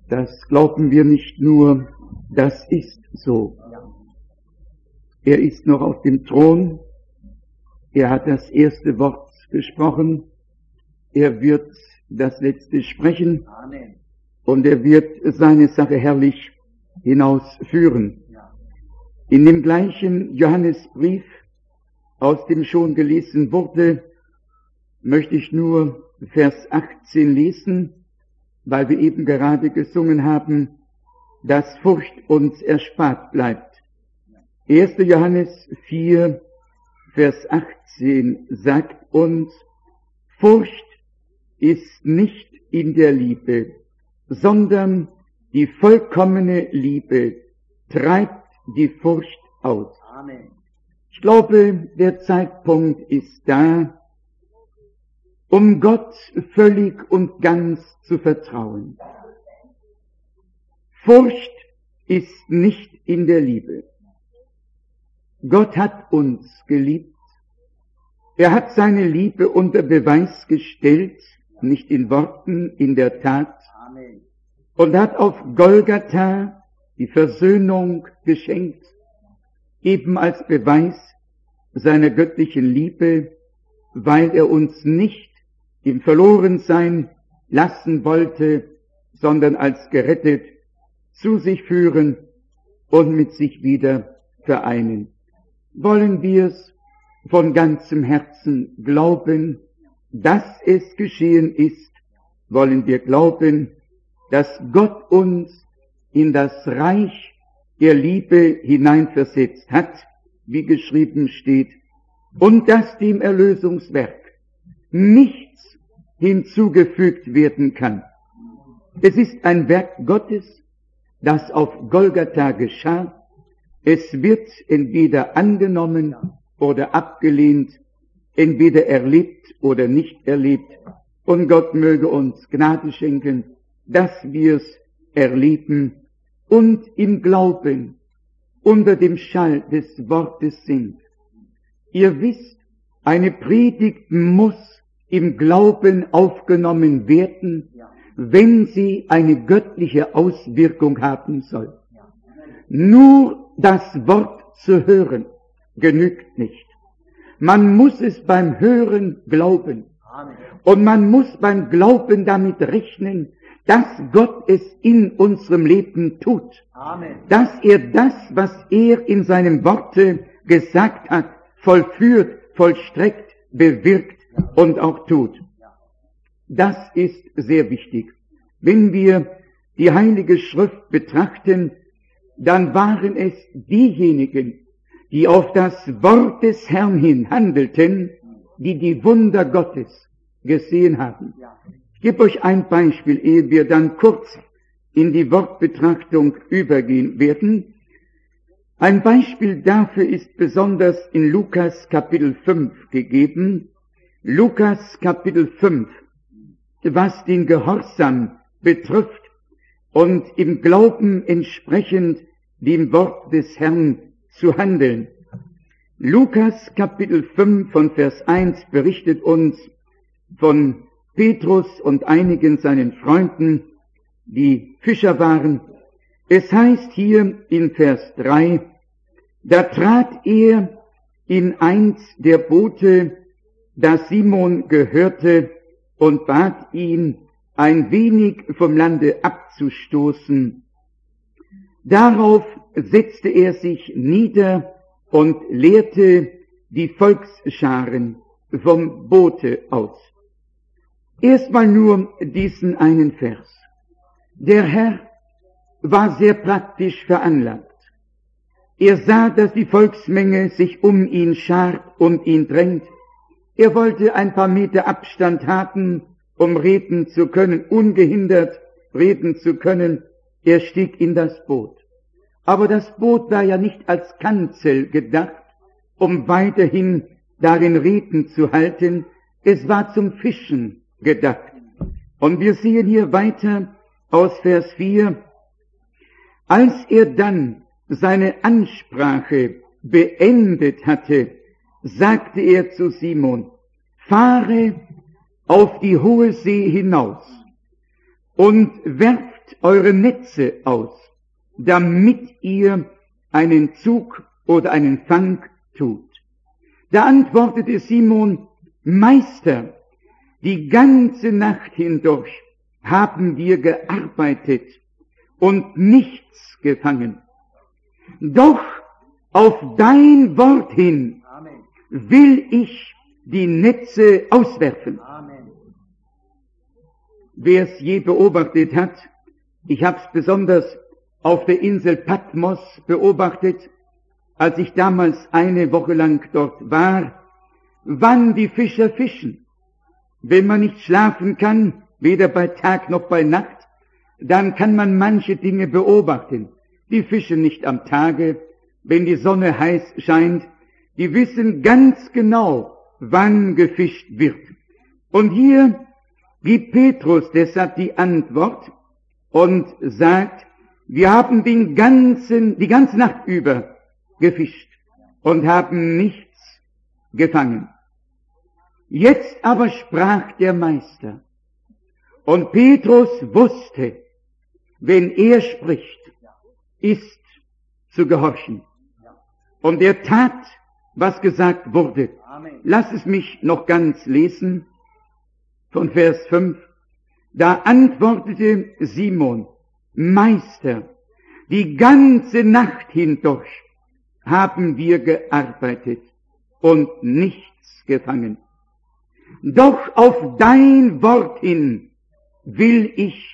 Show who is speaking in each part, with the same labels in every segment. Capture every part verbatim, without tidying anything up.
Speaker 1: Das glauben wir nicht nur, das ist so. Er ist noch auf dem Thron, er hat das erste Wort gesprochen, er wird das letzte sprechen und er wird seine Sache herrlich hinausführen. In dem gleichen Johannesbrief, aus dem schon gelesen wurde, möchte ich nur Vers achtzehn lesen, weil wir eben gerade gesungen haben, dass Furcht uns erspart bleibt. erster Johannes vier, Vers achtzehn sagt uns, Furcht ist nicht in der Liebe, sondern die vollkommene Liebe treibt die Furcht aus.
Speaker 2: Amen.
Speaker 1: Ich glaube, der Zeitpunkt ist da, um Gott völlig und ganz zu vertrauen. Furcht ist nicht in der Liebe. Gott hat uns geliebt. Er hat seine Liebe unter Beweis gestellt, nicht in Worten, in der Tat,
Speaker 2: Amen.
Speaker 1: Und hat auf Golgatha die Versöhnung geschenkt, eben als Beweis seiner göttlichen Liebe, weil er uns nicht im Verlorensein lassen wollte, sondern als gerettet zu sich führen und mit sich wieder vereinen. Wollen wir es von ganzem Herzen glauben, dass es geschehen ist, wollen wir glauben, dass Gott uns in das Reich der Liebe hineinversetzt hat, wie geschrieben steht, und dass dem Erlösungswerk nichts hinzugefügt werden kann. Es ist ein Werk Gottes, das auf Golgatha geschah. Es wird entweder angenommen oder abgelehnt, entweder erlebt oder nicht erlebt. Und Gott möge uns Gnade schenken, dass wir es erleben und im Glauben unter dem Schall des Wortes sind. Ihr wisst, eine Predigt muss im Glauben aufgenommen werden, wenn sie eine göttliche Auswirkung haben soll. Nur das Wort zu hören genügt nicht. Man muss es beim Hören glauben. Und man muss beim Glauben damit rechnen, dass Gott es in unserem Leben tut.
Speaker 2: Amen.
Speaker 1: Dass er das, was er in seinem Worte gesagt hat, vollführt, vollstreckt, bewirkt und auch tut. Das ist sehr wichtig. Wenn wir die Heilige Schrift betrachten, dann waren es diejenigen, die auf das Wort des Herrn hin handelten, die die Wunder Gottes gesehen haben. Ich gebe euch ein Beispiel, ehe wir dann kurz in die Wortbetrachtung übergehen werden. Ein Beispiel dafür ist besonders in Lukas Kapitel fünf gegeben. Lukas Kapitel fünf, was den Gehorsam betrifft und im Glauben entsprechend dem Wort des Herrn zu handeln. Lukas Kapitel fünf von Vers eins berichtet uns von Petrus und einigen seinen Freunden, die Fischer waren. Es heißt hier in Vers drei, da trat er in eins der Boote, das Simon gehörte, und bat ihn, ein wenig vom Lande abzustoßen. Darauf setzte er sich nieder und lehrte die Volksscharen vom Boote aus. Erstmal nur diesen einen Vers. Der Herr war sehr praktisch veranlagt. Er sah, dass die Volksmenge sich um ihn schart und ihn drängt. Er wollte ein paar Meter Abstand haben, um reden zu können, ungehindert reden zu können. Er stieg in das Boot. Aber das Boot war ja nicht als Kanzel gedacht, um weiterhin darin Reden zu halten. Es war zum Fischen gedacht. Und wir sehen hier weiter aus Vers vier, als er dann seine Ansprache beendet hatte, sagte er zu Simon, fahre auf die hohe See hinaus und werft werft eure Netze aus, damit ihr einen Zug oder einen Fang tut. Da antwortete Simon, Meister, die ganze Nacht hindurch haben wir gearbeitet und nichts gefangen. Doch auf dein Wort hin will ich die Netze auswerfen. Wer es je beobachtet hat, ich habe es besonders auf der Insel Patmos beobachtet, als ich damals eine Woche lang dort war, wann die Fischer fischen. Wenn man nicht schlafen kann, weder bei Tag noch bei Nacht, dann kann man manche Dinge beobachten. Die fischen nicht am Tage, wenn die Sonne heiß scheint, die wissen ganz genau, wann gefischt wird. Und hier gibt Petrus deshalb die Antwort und sagt, wir haben den ganzen, die ganze Nacht über gefischt und haben nichts gefangen. Jetzt aber sprach der Meister, und Petrus wusste, wenn er spricht, ist zu gehorchen. Und er tat, was gesagt wurde. Lass es mich noch ganz lesen, von Vers fünf. Da antwortete Simon, Meister, die ganze Nacht hindurch haben wir gearbeitet und nichts gefangen. Doch auf dein Wort hin will ich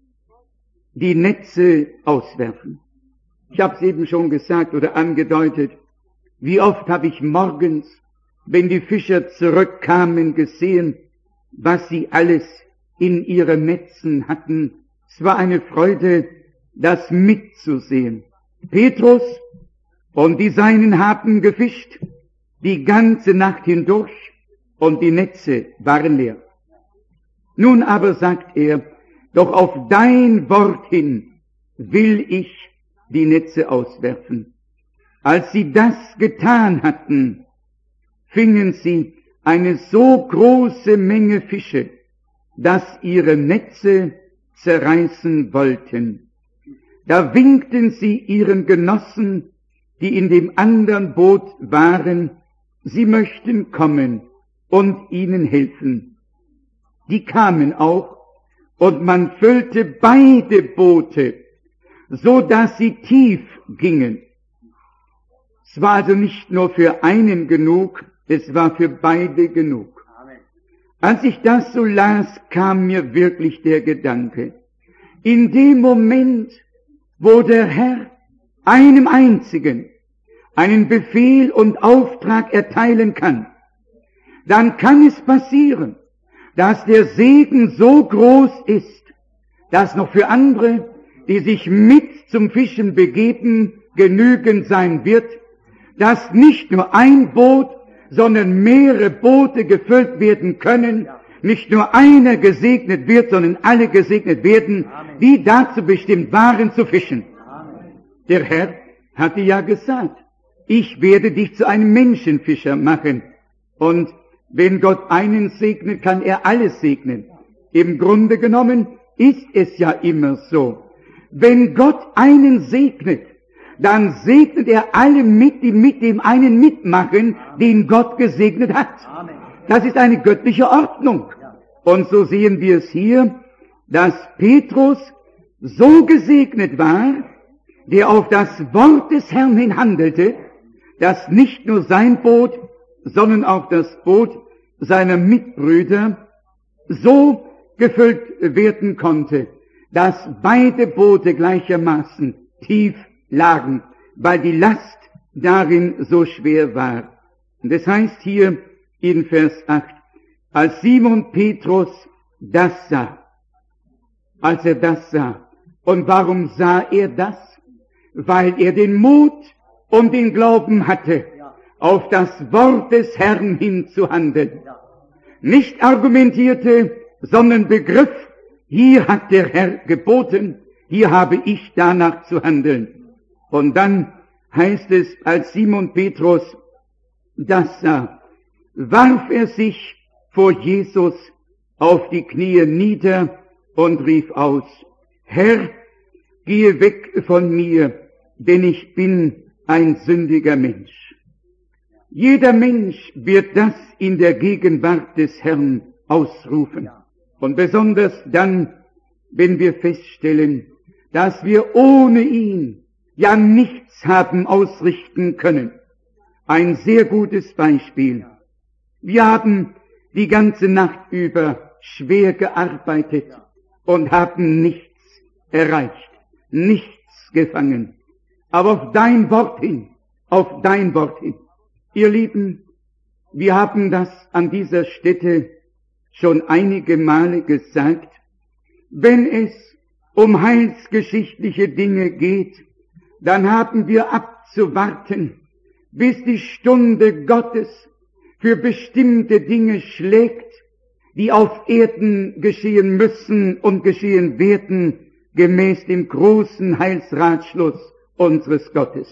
Speaker 1: die Netze auswerfen. Ich habe es eben schon gesagt oder angedeutet, wie oft habe ich morgens, wenn die Fischer zurückkamen, gesehen, was sie alles in ihren Netzen hatten. Es war eine Freude, das mitzusehen. Petrus und die Seinen haben gefischt, die ganze Nacht hindurch, und die Netze waren leer. Nun aber sagt er, doch auf dein Wort hin will ich die Netze auswerfen. Als sie das getan hatten, fingen sie eine so große Menge Fische, dass ihre Netze zerreißen wollten. Da winkten sie ihren Genossen, die in dem anderen Boot waren, sie möchten kommen und ihnen helfen. Die kamen auch, und man füllte beide Boote, so dass sie tief gingen. Es war also nicht nur für einen genug, es war für beide genug. Als ich das so las, kam mir wirklich der Gedanke, in dem Moment, wo der Herr einem einzigen einen Befehl und Auftrag erteilen kann, dann kann es passieren, dass der Segen so groß ist, dass noch für andere, die sich mit zum Fischen begeben, genügend sein wird, dass nicht nur ein Boot, sondern mehrere Boote gefüllt werden können, nicht nur einer gesegnet wird, sondern alle gesegnet werden, die dazu bestimmt waren zu fischen. Der Herr hatte ja gesagt, ich werde dich zu einem Menschenfischer machen. Und wenn Gott einen segnet, kann er alles segnen. Im Grunde genommen ist es ja immer so. Wenn Gott einen segnet, dann segnet er alle mit, die mit dem einen mitmachen, den Gott gesegnet hat. Das ist eine göttliche Ordnung. Und so sehen wir es hier, dass Petrus so gesegnet war, der auf das Wort des Herrn hin handelte, dass nicht nur sein Boot, sondern auch das Boot seiner Mitbrüder so gefüllt werden konnte, dass beide Boote gleichermaßen tief lagen, weil die Last darin so schwer war. Und das heißt hier in Vers acht, als Simon Petrus das sah, als er das sah. Und warum sah er das? Weil er den Mut und den Glauben hatte, auf das Wort des Herrn hin zu handeln. Nicht argumentierte, sondern begriff, hier hat der Herr geboten, hier habe ich danach zu handeln. Und dann heißt es, als Simon Petrus das sah, warf er sich vor Jesus auf die Knie nieder und rief aus, Herr, gehe weg von mir, denn ich bin ein sündiger Mensch. Jeder Mensch wird das in der Gegenwart des Herrn ausrufen. Und besonders dann, wenn wir feststellen, dass wir ohne ihn ja nichts haben ausrichten können. Ein sehr gutes Beispiel. Wir haben die ganze Nacht über schwer gearbeitet und haben nichts erreicht, nichts gefangen. Aber auf dein Wort hin, auf dein Wort hin. Ihr Lieben, wir haben das an dieser Stätte schon einige Male gesagt. Wenn es um heilsgeschichtliche Dinge geht, dann haben wir abzuwarten, bis die Stunde Gottes für bestimmte Dinge schlägt, die auf Erden geschehen müssen und geschehen werden, gemäß dem großen Heilsratschluss unseres Gottes.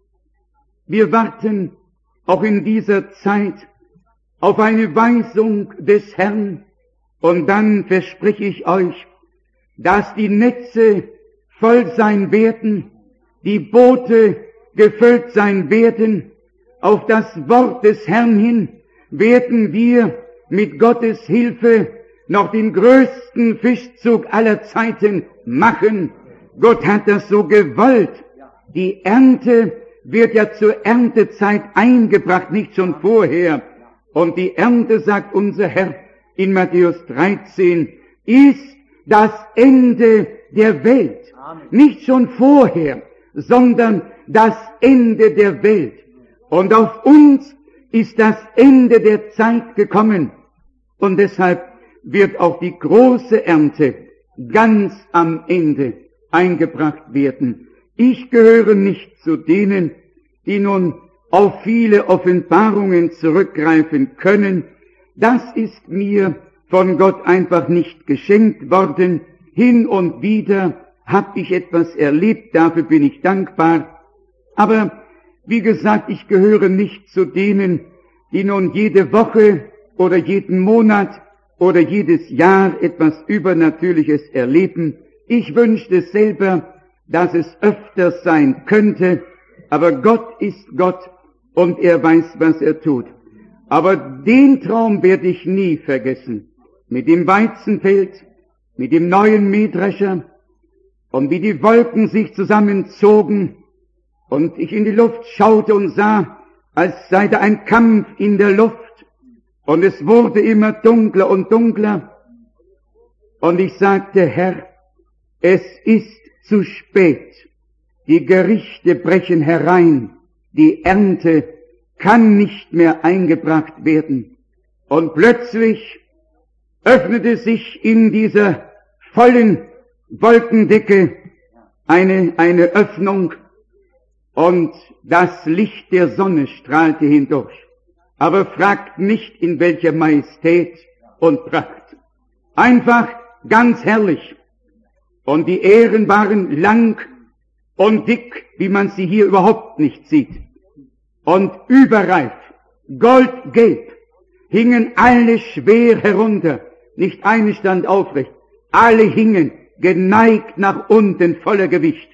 Speaker 1: Wir warten auch in dieser Zeit auf eine Weisung des Herrn, und dann verspreche ich euch, dass die Netze voll sein werden, die Boote gefüllt sein werden. Auf das Wort des Herrn hin werden wir mit Gottes Hilfe noch den größten Fischzug aller Zeiten machen. Gott hat das so gewollt. Die Ernte wird ja zur Erntezeit eingebracht, nicht schon vorher. Und die Ernte, sagt unser Herr in Matthäus dreizehn, ist das Ende der Welt. Nicht schon vorher, sondern das Ende der Welt. Und auf uns ist das Ende der Zeit gekommen. Und deshalb wird auch die große Ernte ganz am Ende eingebracht werden. Ich gehöre nicht zu denen, die nun auf viele Offenbarungen zurückgreifen können. Das ist mir von Gott einfach nicht geschenkt worden. Hin und wieder habe ich etwas erlebt, dafür bin ich dankbar. Aber wie gesagt, ich gehöre nicht zu denen, die nun jede Woche oder jeden Monat oder jedes Jahr etwas Übernatürliches erleben. Ich wünschte selber, dass es öfter sein könnte, aber Gott ist Gott und er weiß, was er tut. Aber den Traum werde ich nie vergessen. Mit dem Weizenfeld, mit dem neuen Mähdrescher und wie die Wolken sich zusammenzogen und ich in die Luft schaute und sah, als sei da ein Kampf in der Luft und es wurde immer dunkler und dunkler und ich sagte, Herr, es ist zu spät. Die Gerichte brechen herein. Die Ernte kann nicht mehr eingebracht werden. Und plötzlich öffnete sich in dieser vollen Wolkendecke eine, eine Öffnung und das Licht der Sonne strahlte hindurch. Aber fragt nicht, in welcher Majestät und Pracht. Einfach ganz herrlich. Und die Ähren waren lang und dick, wie man sie hier überhaupt nicht sieht. Und überreif, goldgelb, hingen alle schwer herunter. Nicht eine stand aufrecht. Alle hingen geneigt nach unten, voller Gewicht.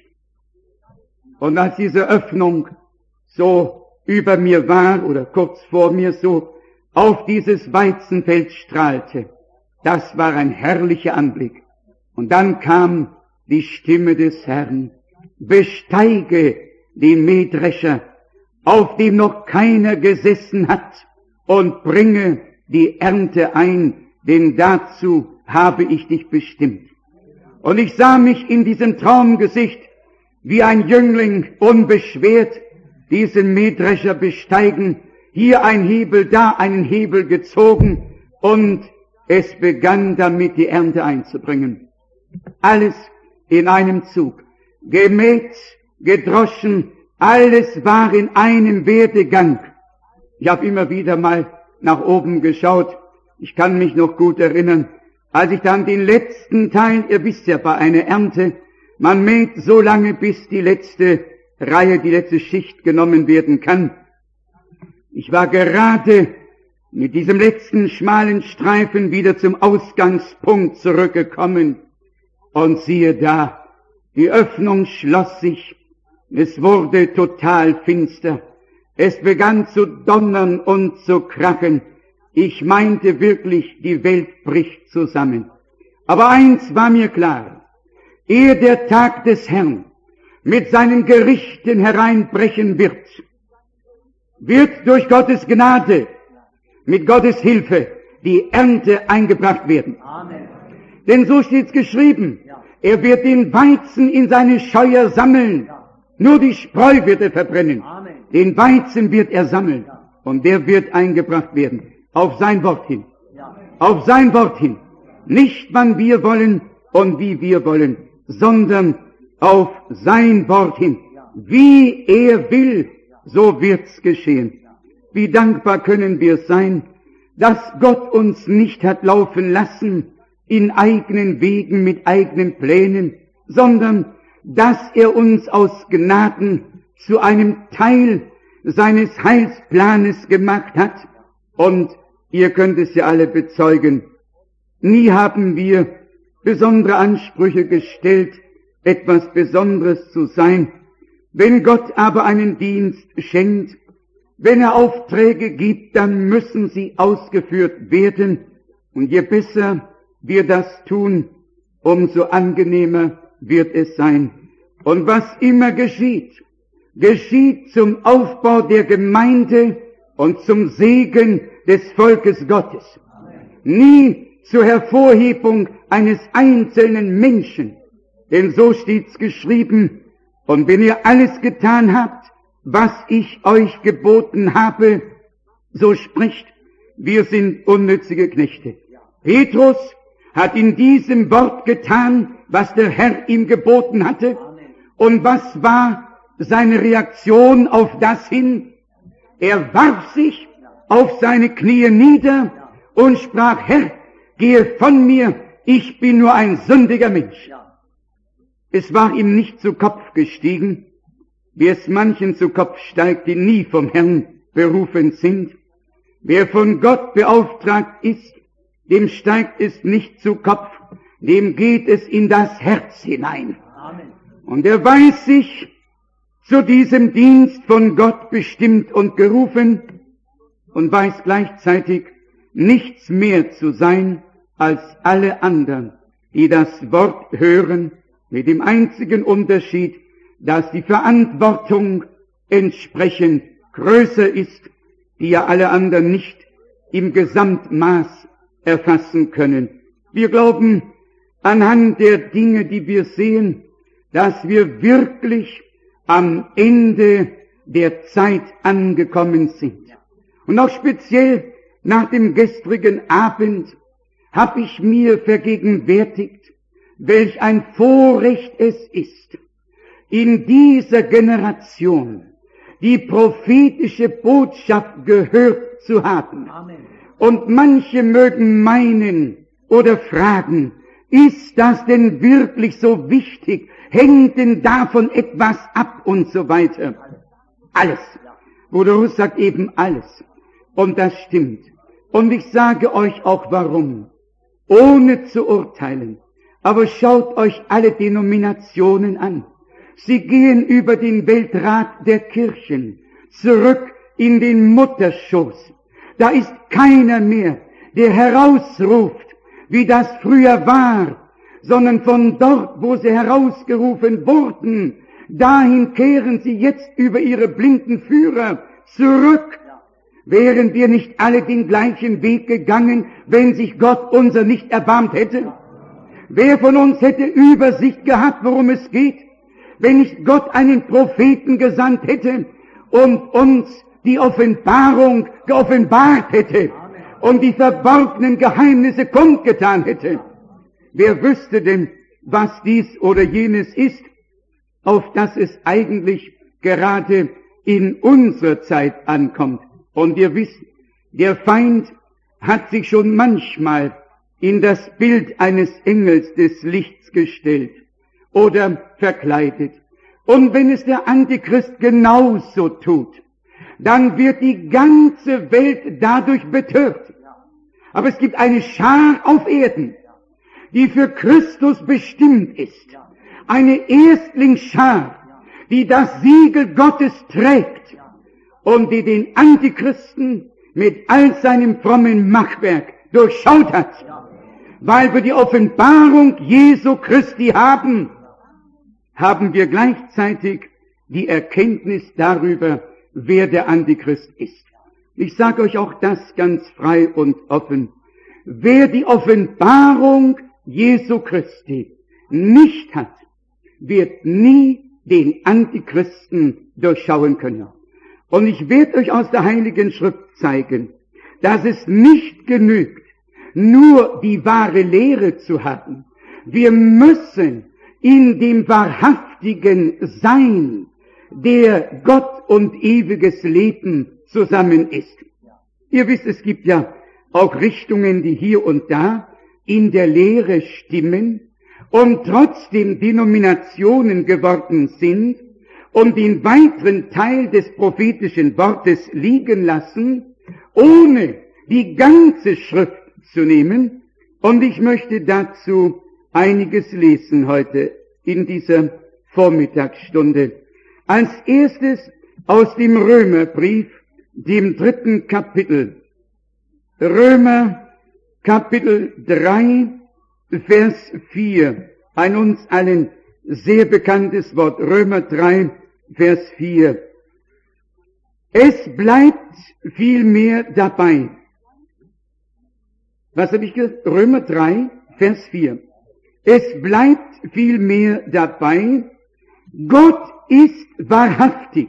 Speaker 1: Und als diese Öffnung so über mir war, oder kurz vor mir so, auf dieses Weizenfeld strahlte, das war ein herrlicher Anblick. Und dann kam die Stimme des Herrn, besteige den Mähdrescher, auf dem noch keiner gesessen hat, und bringe die Ernte ein, denn dazu habe ich dich bestimmt. Und ich sah mich in diesem Traumgesicht wie ein Jüngling unbeschwert diesen Mähdrescher besteigen, hier ein Hebel, da einen Hebel gezogen, und es begann damit, die Ernte einzubringen. Alles in einem Zug. Gemäht, gedroschen, alles war in einem Werdegang. Ich habe immer wieder mal nach oben geschaut. Ich kann mich noch gut erinnern, als ich dann den letzten Teil, ihr wisst ja, bei einer Ernte, man mäht so lange, bis die letzte Reihe, die letzte Schicht genommen werden kann. Ich war gerade mit diesem letzten schmalen Streifen wieder zum Ausgangspunkt zurückgekommen. Und siehe da, die Öffnung schloss sich, es wurde total finster, es begann zu donnern und zu krachen. Ich meinte wirklich, die Welt bricht zusammen. Aber eins war mir klar, ehe der Tag des Herrn mit seinen Gerichten hereinbrechen wird, wird durch Gottes Gnade, mit Gottes Hilfe, die Ernte eingebracht werden.
Speaker 2: Amen.
Speaker 1: Denn so steht's geschrieben, er wird den Weizen in seine Scheuer sammeln, nur die Spreu wird er verbrennen,
Speaker 2: Amen.
Speaker 1: den Weizen wird er sammeln und der wird eingebracht werden, auf sein Wort hin,
Speaker 2: Ja.
Speaker 1: auf sein Wort hin, nicht wann wir wollen und wie wir wollen, sondern auf sein Wort hin, wie er will, so wird's geschehen. Wie dankbar können wir sein, dass Gott uns nicht hat laufen lassen in eigenen Wegen mit eigenen Plänen, sondern dass er uns aus Gnaden zu einem Teil seines Heilsplanes gemacht hat. Und ihr könnt es ja alle bezeugen, nie haben wir besondere Ansprüche gestellt, etwas Besonderes zu sein. Wenn Gott aber einen Dienst schenkt, wenn er Aufträge gibt, dann müssen sie ausgeführt werden. Und je besser wir das tun, umso angenehmer wird es sein. Und was immer geschieht, geschieht zum Aufbau der Gemeinde und zum Segen des Volkes Gottes. Nie zur Hervorhebung eines einzelnen Menschen. Denn so steht's geschrieben, und wenn ihr alles getan habt, was ich euch geboten habe, so spricht, wir sind unnützige Knechte. Petrus hat in diesem Wort getan, was der Herr ihm geboten hatte. Und was war seine Reaktion auf das hin? Er warf sich auf seine Knie nieder und sprach, Herr, gehe von mir, ich bin nur ein sündiger Mensch. Es war ihm nicht zu Kopf gestiegen, wie es manchen zu Kopf steigt, die nie vom Herrn berufen sind. Wer von Gott beauftragt ist, dem steigt es nicht zu Kopf, dem geht es in das Herz hinein.
Speaker 2: Amen.
Speaker 1: Und er weiß sich zu diesem Dienst von Gott bestimmt und gerufen und weiß gleichzeitig nichts mehr zu sein als alle anderen, die das Wort hören, mit dem einzigen Unterschied, dass die Verantwortung entsprechend größer ist, die ja alle anderen nicht im Gesamtmaß erfassen können. Wir glauben anhand der Dinge, die wir sehen, dass wir wirklich am Ende der Zeit angekommen sind. Und auch speziell nach dem gestrigen Abend habe ich mir vergegenwärtigt, welch ein Vorrecht es ist, in dieser Generation die prophetische Botschaft gehört zu haben.
Speaker 2: Amen.
Speaker 1: Und manche mögen meinen oder fragen, ist das denn wirklich so wichtig? Hängt denn davon etwas ab und so weiter? Alles. Bruder Russ sagt eben alles. Und das stimmt. Und ich sage euch auch warum. Ohne zu urteilen. Aber schaut euch alle Denominationen an. Sie gehen über den Weltrat der Kirchen zurück in den Mutterschoß. Da ist keiner mehr, der herausruft, wie das früher war, sondern von dort, wo sie herausgerufen wurden, dahin kehren sie jetzt über ihre blinden Führer zurück. Wären wir nicht alle den gleichen Weg gegangen, wenn sich Gott unser nicht erbarmt hätte? Wer von uns hätte Übersicht gehabt, worum es geht, wenn nicht Gott einen Propheten gesandt hätte und uns die Offenbarung geoffenbart hätte und die verborgenen Geheimnisse kundgetan hätte? Wer wüsste denn, was dies oder jenes ist, auf das es eigentlich gerade in unserer Zeit ankommt? Und ihr wisst, der Feind hat sich schon manchmal in das Bild eines Engels des Lichts gestellt oder verkleidet. Und wenn es der Antichrist genauso tut, dann wird die ganze Welt dadurch betört. Aber es gibt eine Schar auf Erden, die für Christus bestimmt ist. Eine Erstlingsschar, die das Siegel Gottes trägt und die den Antichristen mit all seinem frommen Machwerk durchschaut hat. Weil wir die Offenbarung Jesu Christi haben, haben wir gleichzeitig die Erkenntnis darüber, wer der Antichrist ist. Ich sage euch auch das ganz frei und offen. Wer die Offenbarung Jesu Christi nicht hat, wird nie den Antichristen durchschauen können. Und ich werde euch aus der Heiligen Schrift zeigen, dass es nicht genügt, nur die wahre Lehre zu haben. Wir müssen in dem wahrhaftigen Sein, der Gott und ewiges Leben zusammen ist. Ihr wisst, es gibt ja auch Richtungen, die hier und da in der Lehre stimmen und trotzdem Denominationen geworden sind und den weiteren Teil des prophetischen Wortes liegen lassen, ohne die ganze Schrift zu nehmen. Und ich möchte dazu einiges lesen heute in dieser Vormittagsstunde. Als erstes aus dem Römerbrief, dem dritten Kapitel. Römer Kapitel drei, Vers vier. Ein uns allen sehr bekanntes Wort. Römer drei, Vers vier. Es bleibt vielmehr dabei. Was habe ich gesagt? Römer drei, Vers vier. Es bleibt vielmehr dabei, Gott ist wahrhaftig,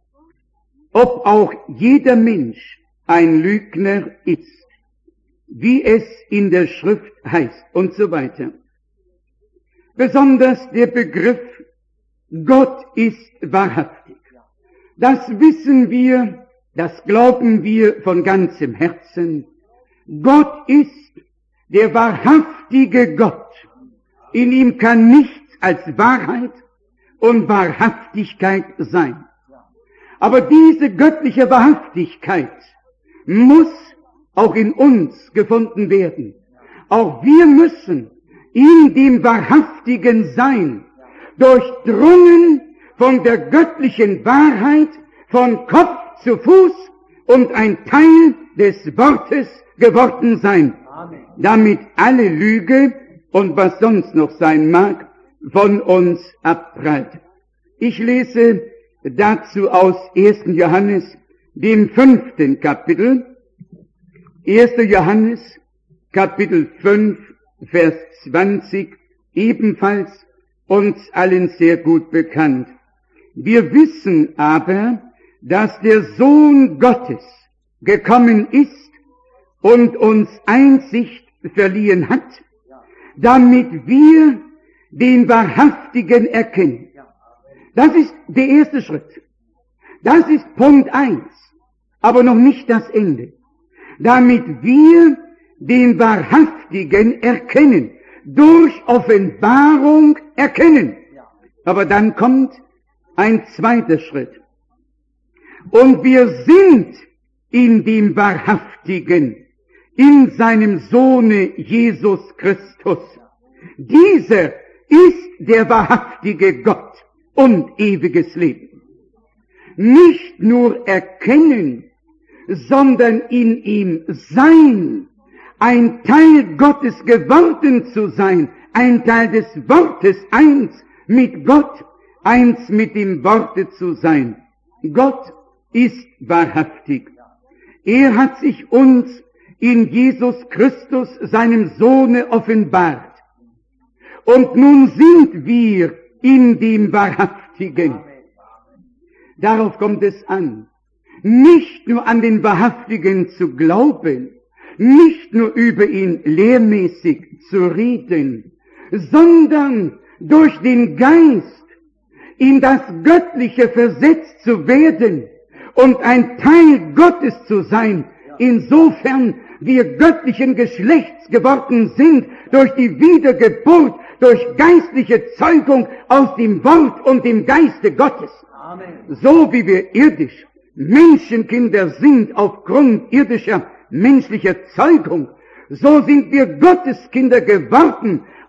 Speaker 1: ob auch jeder Mensch ein Lügner ist, wie es in der Schrift heißt und so weiter. Besonders der Begriff Gott ist wahrhaftig. Das wissen wir, das glauben wir von ganzem Herzen. Gott ist der wahrhaftige Gott. In ihm kann nichts als Wahrheit und Wahrhaftigkeit sein. Aber diese göttliche Wahrhaftigkeit muss auch in uns gefunden werden. Auch wir müssen in dem wahrhaftigen Sein, durchdrungen von der göttlichen Wahrheit, von Kopf zu Fuß und ein Teil des Wortes geworden sein, Amen. Damit alle Lüge und was sonst noch sein mag, von uns abprallt. Ich lese dazu aus ersten Johannes, dem fünften Kapitel, erster Johannes, Kapitel fünf, Vers zwanzig, ebenfalls uns allen sehr gut bekannt. Wir wissen aber, dass der Sohn Gottes gekommen ist und uns Einsicht verliehen hat, damit wir den Wahrhaftigen erkennen. Das ist der erste Schritt. Das ist Punkt eins, aber noch nicht das Ende. Damit wir den Wahrhaftigen erkennen, durch Offenbarung erkennen. Aber dann kommt ein zweiter Schritt. Und wir sind in dem Wahrhaftigen, in seinem Sohne Jesus Christus. Dieser ist der wahrhaftige Gott und ewiges Leben. Nicht nur erkennen, sondern in ihm sein, ein Teil Gottes geworden zu sein, ein Teil des Wortes, eins mit Gott, eins mit dem Worte zu sein. Gott ist wahrhaftig. Er hat sich uns in Jesus Christus, seinem Sohne, offenbart. Und nun sind wir in dem Wahrhaftigen. Darauf kommt es an. Nicht nur an den Wahrhaftigen zu glauben, nicht nur über ihn lehrmäßig zu reden, sondern durch den Geist in das Göttliche versetzt zu werden und ein Teil Gottes zu sein, insofern wir göttlichen Geschlechts geworden sind durch die Wiedergeburt, durch geistliche Zeugung aus dem Wort und dem Geiste Gottes. Amen. So wie wir irdisch Menschenkinder sind aufgrund irdischer menschlicher Zeugung, so sind wir Gotteskinder geworden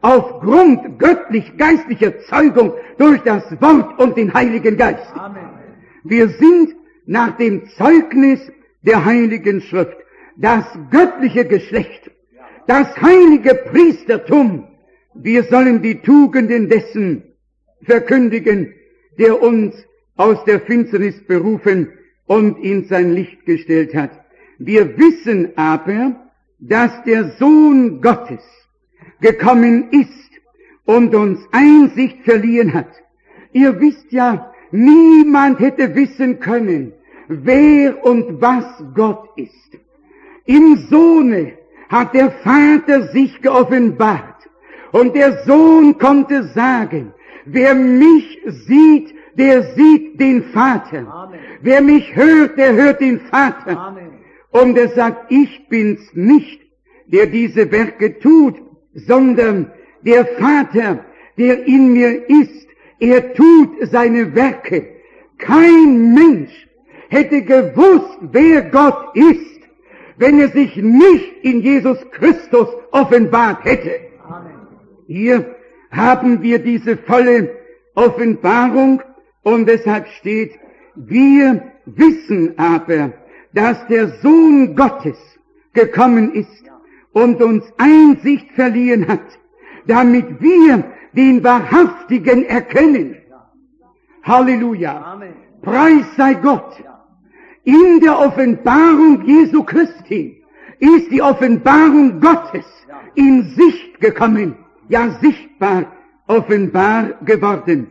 Speaker 1: aufgrund göttlich-geistlicher Zeugung durch das Wort und den Heiligen Geist.
Speaker 2: Amen.
Speaker 1: Wir sind nach dem Zeugnis der Heiligen Schrift das göttliche Geschlecht, das heilige Priestertum. Wir sollen die Tugenden dessen verkündigen, der uns aus der Finsternis berufen und in sein Licht gestellt hat. Wir wissen aber, dass der Sohn Gottes gekommen ist und uns Einsicht verliehen hat. Ihr wisst ja, niemand hätte wissen können, wer und was Gott ist. Im Sohne hat der Vater sich geoffenbart und der Sohn konnte sagen, wer mich sieht, der sieht den Vater.
Speaker 2: Amen.
Speaker 1: Wer mich hört, der hört den Vater.
Speaker 2: Amen.
Speaker 1: Und er sagt, ich bin's nicht, der diese Werke tut, sondern der Vater, der in mir ist, er tut seine Werke. Kein Mensch hätte gewusst, wer Gott ist, wenn er sich nicht in Jesus Christus offenbart hätte.
Speaker 2: Amen.
Speaker 1: Hier haben wir diese volle Offenbarung und deshalb steht, wir wissen aber, dass der Sohn Gottes gekommen ist und uns Einsicht verliehen hat, damit wir den Wahrhaftigen erkennen. Halleluja!
Speaker 2: Amen.
Speaker 1: Preis sei Gott! In der Offenbarung Jesu Christi ist die Offenbarung Gottes in Sicht gekommen, ja sichtbar offenbar geworden.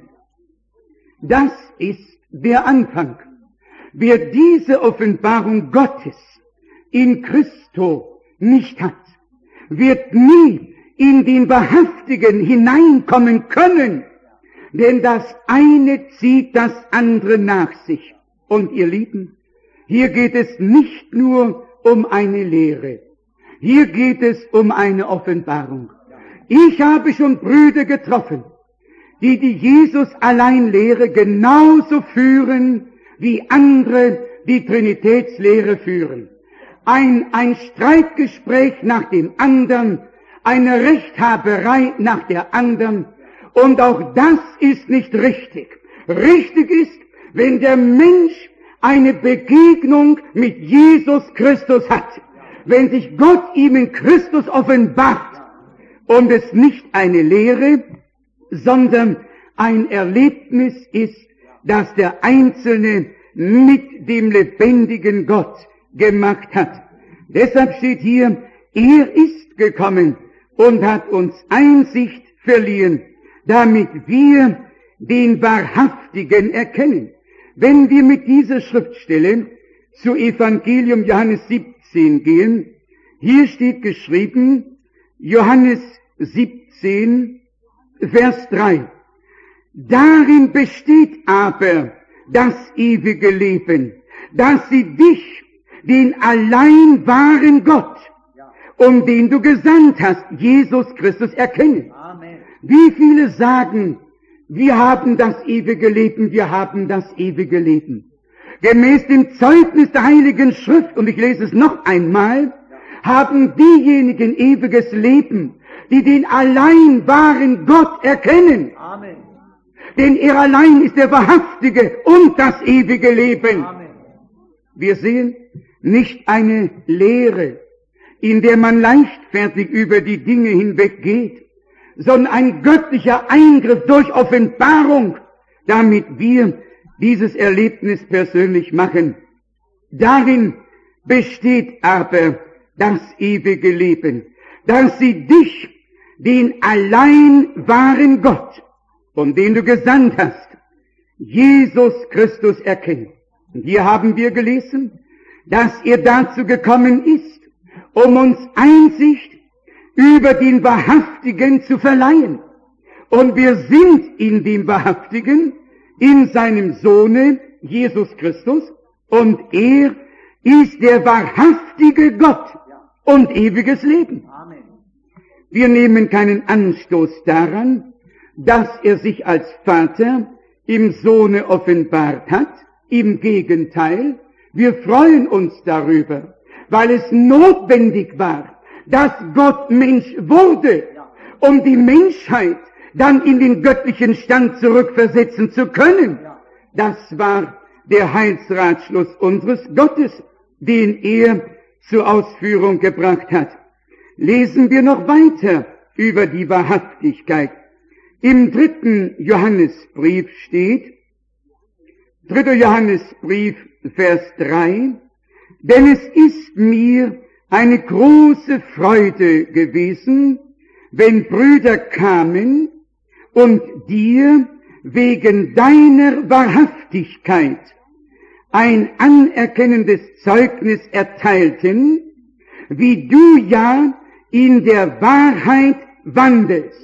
Speaker 1: Das ist der Anfang. Wer diese Offenbarung Gottes in Christo nicht hat, wird nie in den Wahrhaftigen hineinkommen können, denn das eine zieht das andere nach sich. Und ihr Lieben, hier geht es nicht nur um eine Lehre, hier geht es um eine Offenbarung. Ich habe schon Brüder getroffen, die die Jesus-Allein-Lehre genauso führen, wie andere die Trinitätslehre führen. Ein, ein Streitgespräch nach dem anderen, eine Rechthaberei nach der anderen. Und auch das ist nicht richtig. Richtig ist, wenn der Mensch eine Begegnung mit Jesus Christus hat. Wenn sich Gott ihm in Christus offenbart und es nicht eine Lehre, sondern ein Erlebnis ist, das der Einzelne mit dem lebendigen Gott gemacht hat. Deshalb steht hier, er ist gekommen und hat uns Einsicht verliehen, damit wir den Wahrhaftigen erkennen. Wenn wir mit dieser Schriftstelle zu Evangelium Johannes siebzehn gehen, hier steht geschrieben, Johannes siebzehn, Vers drei. Darin besteht aber das ewige Leben, dass sie dich, den allein wahren Gott, um den du gesandt hast, Jesus Christus, erkennen.
Speaker 2: Amen.
Speaker 1: Wie viele sagen, wir haben das ewige Leben, wir haben das ewige Leben. Gemäß dem Zeugnis der Heiligen Schrift, und ich lese es noch einmal, haben diejenigen ewiges Leben, die den allein wahren Gott erkennen.
Speaker 2: Amen.
Speaker 1: Denn er allein ist der Wahrhaftige und das ewige Leben.
Speaker 2: Amen.
Speaker 1: Wir sehen nicht eine Lehre, in der man leichtfertig über die Dinge hinweggeht, sondern ein göttlicher Eingriff durch Offenbarung, damit wir dieses Erlebnis persönlich machen. Darin besteht aber das ewige Leben, dass sie dich, den allein wahren Gott, um den du gesandt hast, Jesus Christus, erkennen. Und hier haben wir gelesen, dass er dazu gekommen ist, um uns Einsicht über den Wahrhaftigen zu verleihen. Und wir sind in dem Wahrhaftigen, in seinem Sohne Jesus Christus, und er ist der wahrhaftige Gott und ewiges Leben.
Speaker 2: Amen.
Speaker 1: Wir nehmen keinen Anstoß daran, dass er sich als Vater im Sohne offenbart hat. Im Gegenteil, wir freuen uns darüber, weil es notwendig war, dass Gott Mensch wurde, um die Menschheit dann in den göttlichen Stand zurückversetzen zu können. Das war der Heilsratschluss unseres Gottes, den er zur Ausführung gebracht hat. Lesen wir noch weiter über die Wahrhaftigkeit. Im dritten Johannesbrief steht, dritter Johannesbrief, Vers drei, denn es ist mir eine große Freude gewesen, wenn Brüder kamen und dir wegen deiner Wahrhaftigkeit ein anerkennendes Zeugnis erteilten, wie du ja in der Wahrheit wandelst.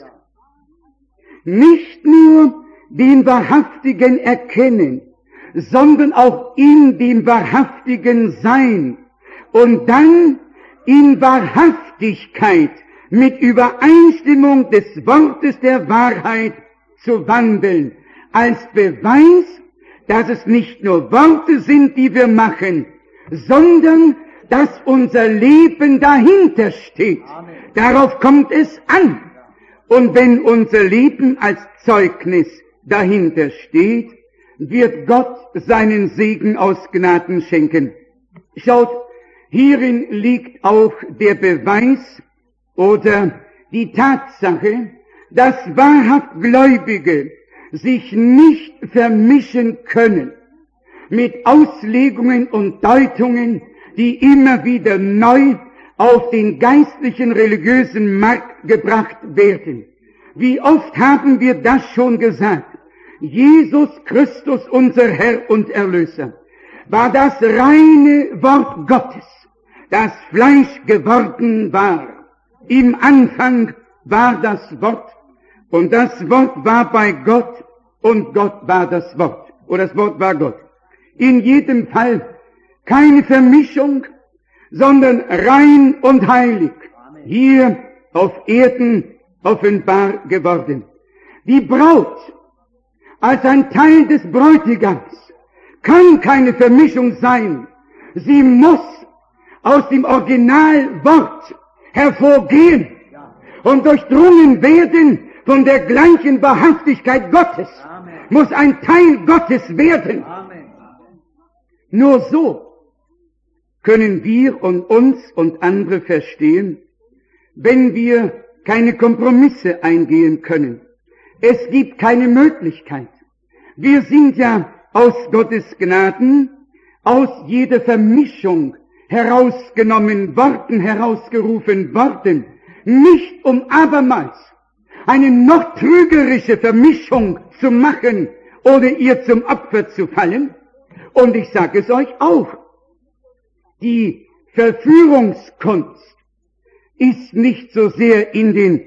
Speaker 1: Nicht nur den Wahrhaftigen erkennen, sondern auch in dem Wahrhaftigen sein und dann in Wahrhaftigkeit mit Übereinstimmung des Wortes der Wahrheit zu wandeln, als Beweis, dass es nicht nur Worte sind, die wir machen, sondern dass unser Leben dahinter steht. Amen. Darauf kommt es an. Und wenn unser Leben als Zeugnis dahinter steht, wird Gott seinen Segen aus Gnaden schenken. Schaut, hierin liegt auch der Beweis oder die Tatsache, dass wahrhaft Gläubige sich nicht vermischen können mit Auslegungen und Deutungen, die immer wieder neu auf den geistlichen religiösen Markt gebracht werden. Wie oft haben wir das schon gesagt? Jesus Christus, unser Herr und Erlöser, war das reine Wort Gottes, das Fleisch geworden war. Im Anfang war das Wort, und das Wort war bei Gott, und Gott war das Wort, oder das Wort war Gott. In jedem Fall keine Vermischung, sondern rein und heilig, hier auf Erden offenbar geworden. Die Braut als ein Teil des Bräutigams kann keine Vermischung sein. Sie muss aus dem Originalwort hervorgehen und durchdrungen werden von der gleichen Wahrhaftigkeit Gottes. Amen. Muss ein Teil Gottes werden. Amen. Nur so können wir und uns und andere verstehen, wenn wir keine Kompromisse eingehen können. Es gibt keine Möglichkeit. Wir sind ja aus Gottes Gnaden, aus jeder Vermischung herausgenommen worden, herausgerufen worden, nicht um abermals eine noch trügerische Vermischung zu machen oder ihr zum Opfer zu fallen. Und ich sage es euch auch, die Verführungskunst ist nicht so sehr in den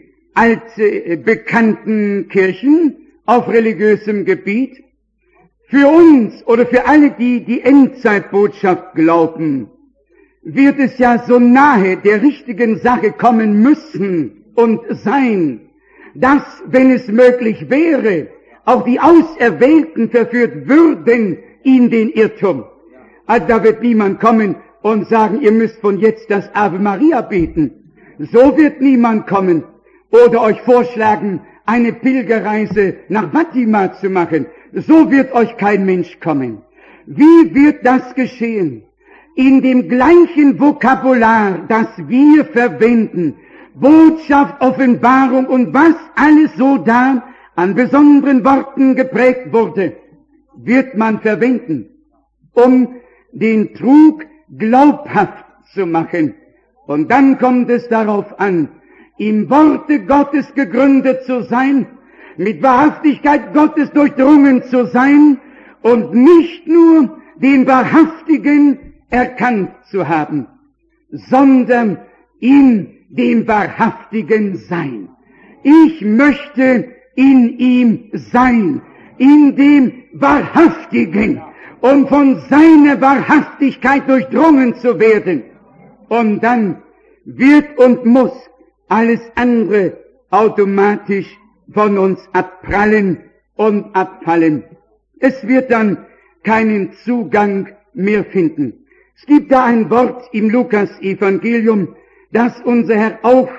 Speaker 1: altbekannten Kirchen auf religiösem Gebiet. Für uns oder für alle, die die Endzeitbotschaft glauben, wird es ja so nahe der richtigen Sache kommen müssen und sein, dass, wenn es möglich wäre, auch die Auserwählten verführt würden in den Irrtum. Also da wird niemand kommen und sagen, ihr müsst von jetzt das Ave Maria beten. So wird niemand kommen oder euch vorschlagen, eine Pilgerreise nach Fatima zu machen. So wird euch kein Mensch kommen. Wie wird das geschehen? In dem gleichen Vokabular, das wir verwenden, Botschaft, Offenbarung und was alles so da an besonderen Worten geprägt wurde, wird man verwenden, um den Trug glaubhaft zu machen. Und dann kommt es darauf an, im Worte Gottes gegründet zu sein, mit Wahrhaftigkeit Gottes durchdrungen zu sein und nicht nur den Wahrhaftigen erkannt zu haben, sondern in dem Wahrhaftigen sein. Ich möchte in ihm sein, in dem Wahrhaftigen, um von seiner Wahrhaftigkeit durchdrungen zu werden. Und dann wird und muss alles andere automatisch von uns abprallen und abfallen. Es wird dann keinen Zugang mehr finden. Es gibt da ein Wort im Lukas-Evangelium, das unser Herr auch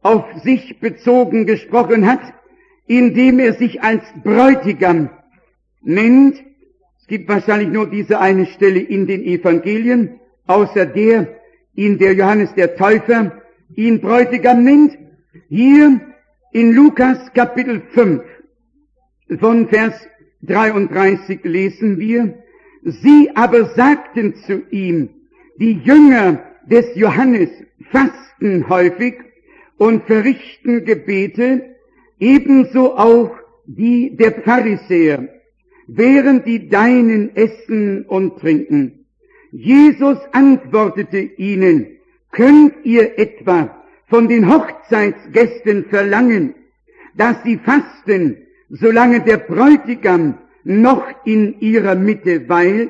Speaker 1: auf sich bezogen gesprochen hat, indem er sich als Bräutigam nennt. Es gibt wahrscheinlich nur diese eine Stelle in den Evangelien, außer der, in der Johannes der Täufer ihn Bräutigam nennt. Hier in Lukas Kapitel fünf von Vers dreiunddreißig lesen wir: Sie aber sagten zu ihm, die Jünger des Johannes fasten häufig und verrichten Gebete, ebenso auch die der Pharisäer, während die Deinen essen und trinken. Jesus antwortete ihnen: Könnt ihr etwa von den Hochzeitsgästen verlangen, dass sie fasten, solange der Bräutigam noch in ihrer Mitte weilt?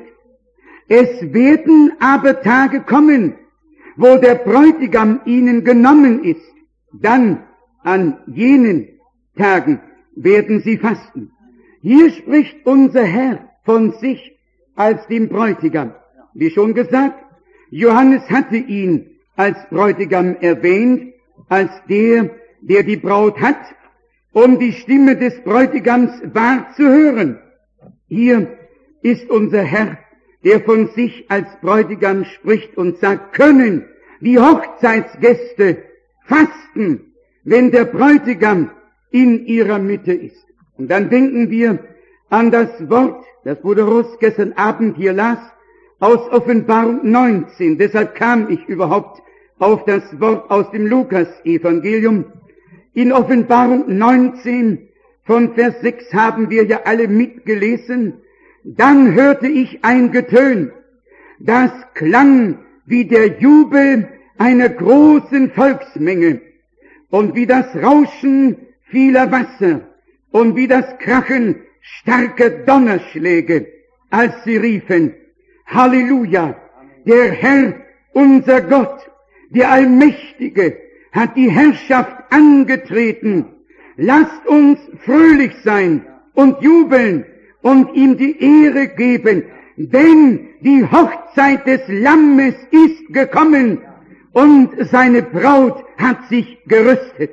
Speaker 1: Es werden aber Tage kommen, wo der Bräutigam ihnen genommen ist. Dann, an jenen Tagen, werden sie fasten. Hier spricht unser Herr von sich als dem Bräutigam. Wie schon gesagt, Johannes hatte ihn als Bräutigam erwähnt, als der, der die Braut hat, um die Stimme des Bräutigams wahr zu hören. Hier ist unser Herr, der von sich als Bräutigam spricht und sagt: Können die Hochzeitsgäste fasten, wenn der Bräutigam in ihrer Mitte ist? Und dann denken wir an das Wort, das Bruder Russ gestern Abend hier las, aus Offenbarung neunzehn. Deshalb kam ich überhaupt auf das Wort aus dem Lukas-Evangelium. In Offenbarung neunzehn von Vers sechs haben wir ja alle mitgelesen. Dann hörte ich ein Getön, das klang wie der Jubel einer großen Volksmenge und wie das Rauschen vieler Wasser und wie das Krachen starker Donnerschläge, als sie riefen: Halleluja! Der Herr, unser Gott, der Allmächtige, hat die Herrschaft angetreten. Lasst uns fröhlich sein und jubeln und ihm die Ehre geben, denn die Hochzeit des Lammes ist gekommen und seine Braut hat sich gerüstet.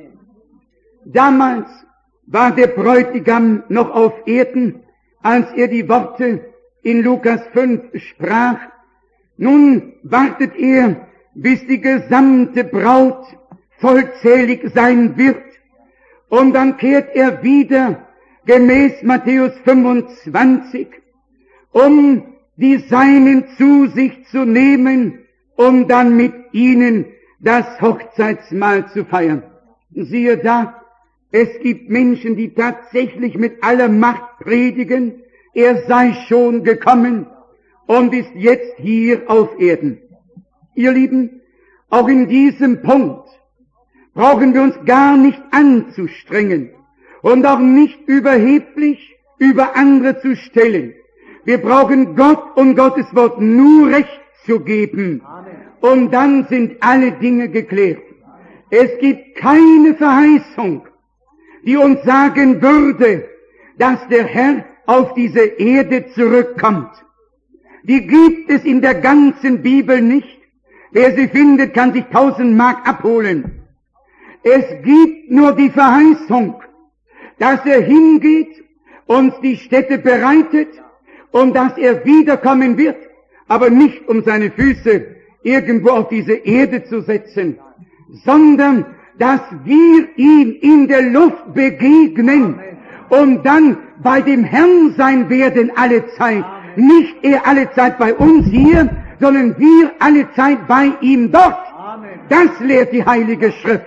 Speaker 1: Damals war der Bräutigam noch auf Erden, als er die Worte in Lukas fünf sprach. Nun wartet er, bis die gesamte Braut vollzählig sein wird, und dann kehrt er wieder, gemäß Matthäus fünfundzwanzig, um die Seinen zu sich zu nehmen, um dann mit ihnen das Hochzeitsmahl zu feiern. Siehe da, es gibt Menschen, die tatsächlich mit aller Macht predigen, er sei schon gekommen und ist jetzt hier auf Erden. Ihr Lieben, auch in diesem Punkt brauchen wir uns gar nicht anzustrengen und auch nicht überheblich über andere zu stellen. Wir brauchen Gott und Gottes Wort nur Recht zu geben. Amen. Und dann sind alle Dinge geklärt. Es gibt keine Verheißung, die uns sagen würde, dass der Herr auf diese Erde zurückkommt. Die gibt es in der ganzen Bibel nicht. Wer sie findet, kann sich tausend Mark abholen. Es gibt nur die Verheißung, dass er hingeht, uns die Stätte bereitet und dass er wiederkommen wird, aber nicht um seine Füße irgendwo auf diese Erde zu setzen, sondern dass wir ihm in der Luft begegnen und dann bei dem Herrn sein werden alle Zeit. Nicht er alle Zeit bei uns hier, sondern wir alle Zeit bei ihm dort. Das lehrt die Heilige Schrift.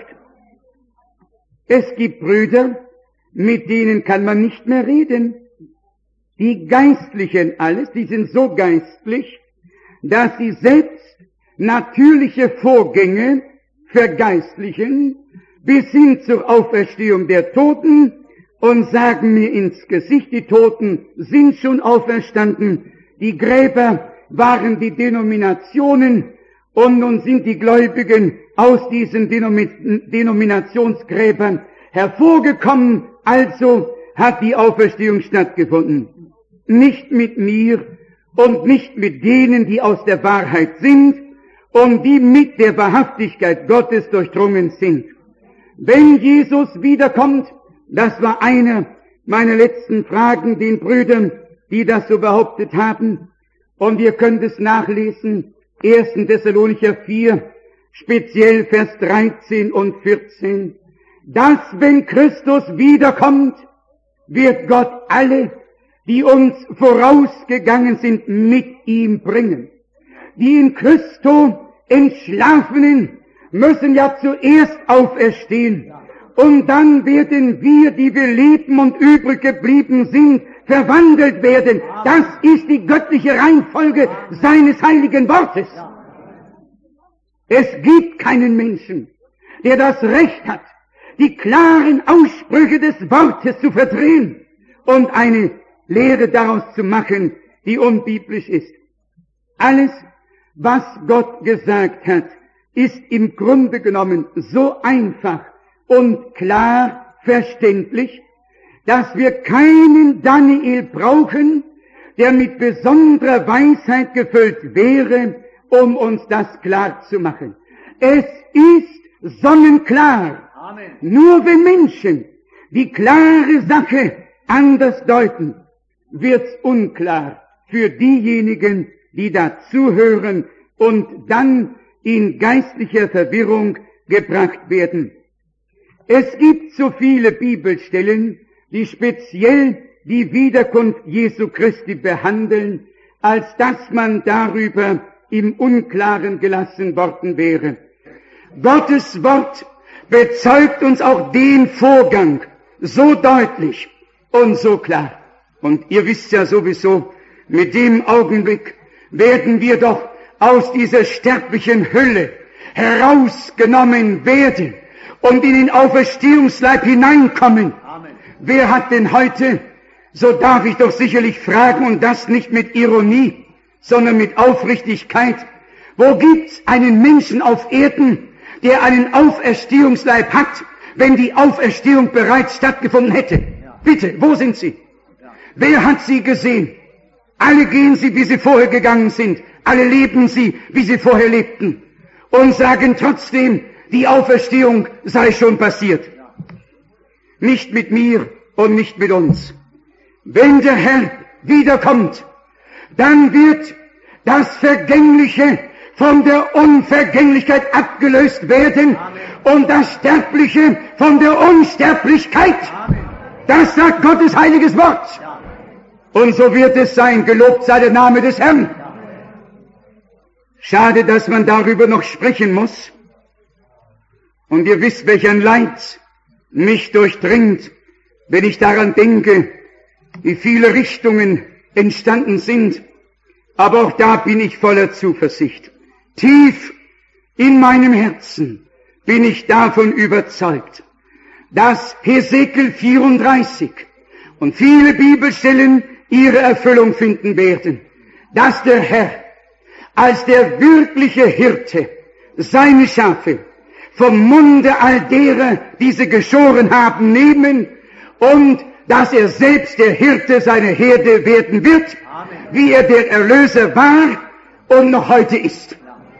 Speaker 1: Es gibt Brüder, mit denen kann man nicht mehr reden. Die Geistlichen alles, die sind so geistlich, dass sie selbst natürliche Vorgänge vergeistlichen bis hin zur Auferstehung der Toten und sagen mir ins Gesicht, die Toten sind schon auferstanden, die Gräber waren die Denominationen und nun sind die Gläubigen aus diesen Denom- Denominationsgräbern hervorgekommen, also hat die Auferstehung stattgefunden. Nicht mit mir und nicht mit denen, die aus der Wahrheit sind und die mit der Wahrhaftigkeit Gottes durchdrungen sind. Wenn Jesus wiederkommt, das war eine meiner letzten Fragen den Brüdern, die das so behauptet haben, und ihr könnt es nachlesen, ersten Thessalonicher vier, speziell Vers dreizehn und vierzehn, dass wenn Christus wiederkommt, wird Gott alle, die uns vorausgegangen sind, mit ihm bringen. Die in Christo Entschlafenen müssen ja zuerst auferstehen, und dann werden wir, die wir leben und übrig geblieben sind, verwandelt werden. Das ist die göttliche Reihenfolge seines heiligen Wortes. Es gibt keinen Menschen, der das Recht hat, die klaren Aussprüche des Wortes zu verdrehen und eine Lehre daraus zu machen, die unbiblisch ist. Alles, was Gott gesagt hat, ist im Grunde genommen so einfach und klar verständlich, dass wir keinen Daniel brauchen, der mit besonderer Weisheit gefüllt wäre, um uns das klar zu machen. Es ist sonnenklar. Amen. Nur wenn Menschen die klare Sache anders deuten, wird's unklar für diejenigen, die da zuhören und dann in geistlicher Verwirrung gebracht werden. Es gibt so viele Bibelstellen, die speziell die Wiederkunft Jesu Christi behandeln, als dass man darüber im Unklaren gelassen worden wäre. Gottes Wort bezeugt uns auch den Vorgang so deutlich und so klar. Und ihr wisst ja sowieso, mit dem Augenblick werden wir doch aus dieser sterblichen Hülle herausgenommen werden und in den Auferstehungsleib hineinkommen. Amen. Wer hat denn heute, so darf ich doch sicherlich fragen, und das nicht mit Ironie, sondern mit Aufrichtigkeit, wo gibt's einen Menschen auf Erden, der einen Auferstehungsleib hat, wenn die Auferstehung bereits stattgefunden hätte? Ja. Bitte, wo sind sie? Ja. Wer hat sie gesehen? Alle gehen sie, wie sie vorher gegangen sind. Alle leben sie, wie sie vorher lebten. Und sagen trotzdem, die Auferstehung sei schon passiert. Nicht mit mir und nicht mit uns. Wenn der Herr wiederkommt, dann wird das Vergängliche von der Unvergänglichkeit abgelöst werden. Amen. Und das Sterbliche von der Unsterblichkeit. Amen. Das sagt Gottes heiliges Wort. Ja. Und so wird es sein, gelobt sei der Name des Herrn. Ja. Schade, dass man darüber noch sprechen muss. Und ihr wisst, welch ein Leid mich durchdringt, wenn ich daran denke, wie viele Richtungen entstanden sind. Aber auch da bin ich voller Zuversicht. Tief in meinem Herzen bin ich davon überzeugt, dass Hesekiel vierunddreißig und viele Bibelstellen ihre Erfüllung finden werden, dass der Herr als der wirkliche Hirte seine Schafe vom Munde all derer, die sie geschoren haben, nehmen, und dass er selbst der Hirte seiner Herde werden wird, Amen. Wie er der Erlöser war und noch heute ist.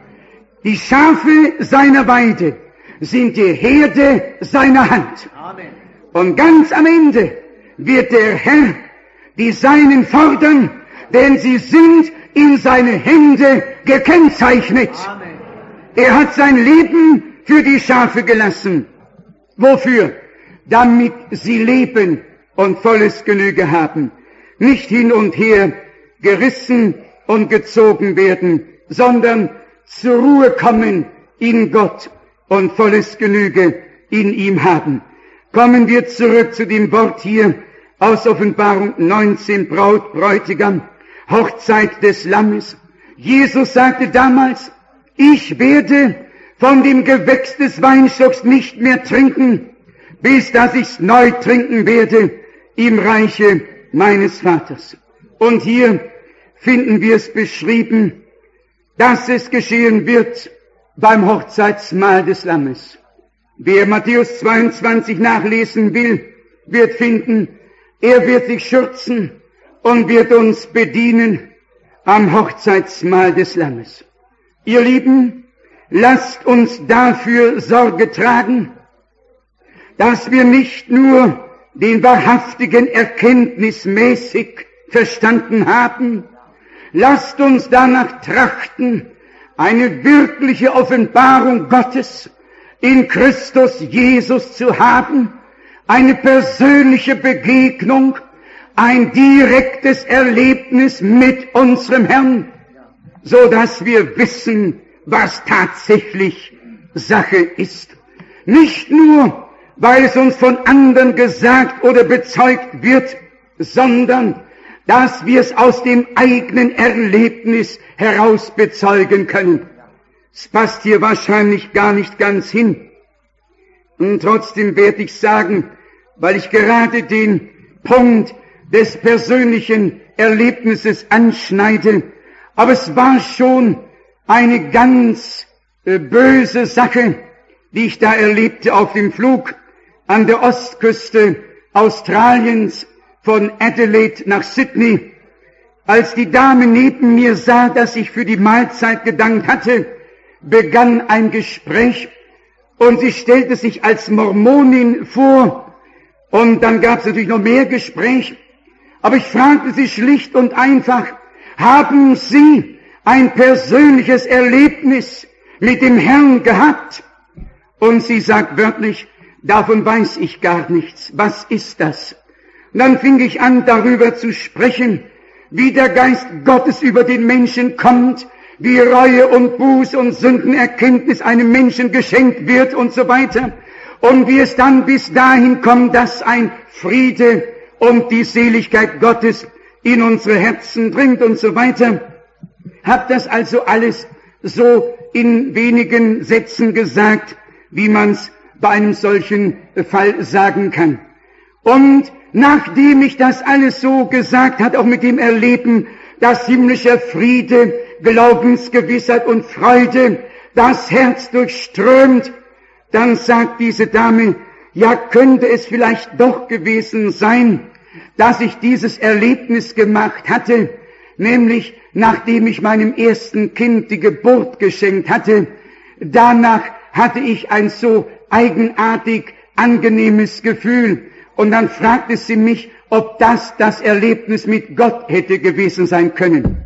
Speaker 1: Die Schafe seiner Weide sind die Herde seiner Hand. Amen. Und ganz am Ende wird der Herr die Seinen fordern, denn sie sind in seine Hände gekennzeichnet. Amen. Er hat sein Leben für die Schafe gelassen. Wofür? Damit sie leben und volles Genüge haben. Nicht hin und her gerissen und gezogen werden, sondern zur Ruhe kommen in Gott und volles Genüge in ihm haben. Kommen wir zurück zu dem Wort hier aus Offenbarung neunzehn, Braut, Bräutigam, Hochzeit des Lammes. Jesus sagte damals, ich werde von dem Gewächs des Weinstocks nicht mehr trinken, bis dass ich's neu trinken werde im Reiche meines Vaters. Und hier finden wir es beschrieben, dass es geschehen wird beim Hochzeitsmahl des Lammes. Wer Matthäus zweiundzwanzig nachlesen will, wird finden, er wird sich schürzen und wird uns bedienen am Hochzeitsmahl des Lammes. Ihr Lieben, lasst uns dafür Sorge tragen, dass wir nicht nur den wahrhaftigen erkenntnismäßig verstanden haben. Lasst uns danach trachten, eine wirkliche Offenbarung Gottes in Christus Jesus zu haben, eine persönliche Begegnung, ein direktes Erlebnis mit unserem Herrn, so dass wir wissen, was tatsächlich Sache ist. Nicht nur, weil es uns von anderen gesagt oder bezeugt wird, sondern dass wir es aus dem eigenen Erlebnis heraus bezeugen können. Es passt hier wahrscheinlich gar nicht ganz hin. Und trotzdem werde ich sagen, weil ich gerade den Punkt des persönlichen Erlebnisses anschneide, aber es war schon eine ganz äh, böse Sache, die ich da erlebte auf dem Flug an der Ostküste Australiens von Adelaide nach Sydney. Als die Dame neben mir sah, dass ich für die Mahlzeit gedankt hatte, begann ein Gespräch und sie stellte sich als Mormonin vor und dann gab es natürlich noch mehr Gespräch. Aber ich fragte sie schlicht und einfach, haben Sie ein persönliches Erlebnis mit dem Herrn gehabt? Und sie sagt wörtlich, davon weiß ich gar nichts. Was ist das? Und dann fing ich an, darüber zu sprechen, wie der Geist Gottes über den Menschen kommt, wie Reue und Buße und Sündenerkenntnis einem Menschen geschenkt wird und so weiter. Und wie es dann bis dahin kommt, dass ein Friede und die Seligkeit Gottes in unsere Herzen dringt und so weiter. Hab das also alles so in wenigen Sätzen gesagt, wie man es bei einem solchen Fall sagen kann. Und nachdem ich das alles so gesagt hat, auch mit dem Erleben, dass himmlischer Friede, Glaubensgewissheit und Freude das Herz durchströmt, dann sagt diese Dame, ja, könnte es vielleicht doch gewesen sein, dass ich dieses Erlebnis gemacht hatte, nämlich nachdem ich meinem ersten Kind die Geburt geschenkt hatte. Danach hatte ich ein so eigenartig angenehmes Gefühl. Und dann fragte sie mich, ob das das Erlebnis mit Gott hätte gewesen sein können.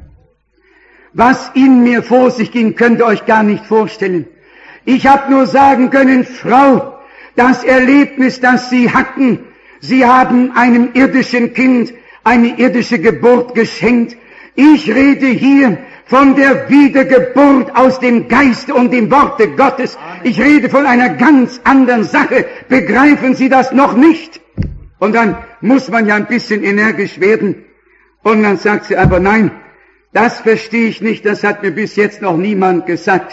Speaker 1: Was in mir vor sich ging, könnt ihr euch gar nicht vorstellen. Ich habe nur sagen können, Frau, das Erlebnis, das Sie hatten, Sie haben einem irdischen Kind eine irdische Geburt geschenkt. Ich rede hier von der Wiedergeburt aus dem Geiste und dem Worte Gottes. Ich rede von einer ganz anderen Sache. Begreifen Sie das noch nicht? Und dann muss man ja ein bisschen energisch werden. Und dann sagt sie aber, nein, das verstehe ich nicht, das hat mir bis jetzt noch niemand gesagt.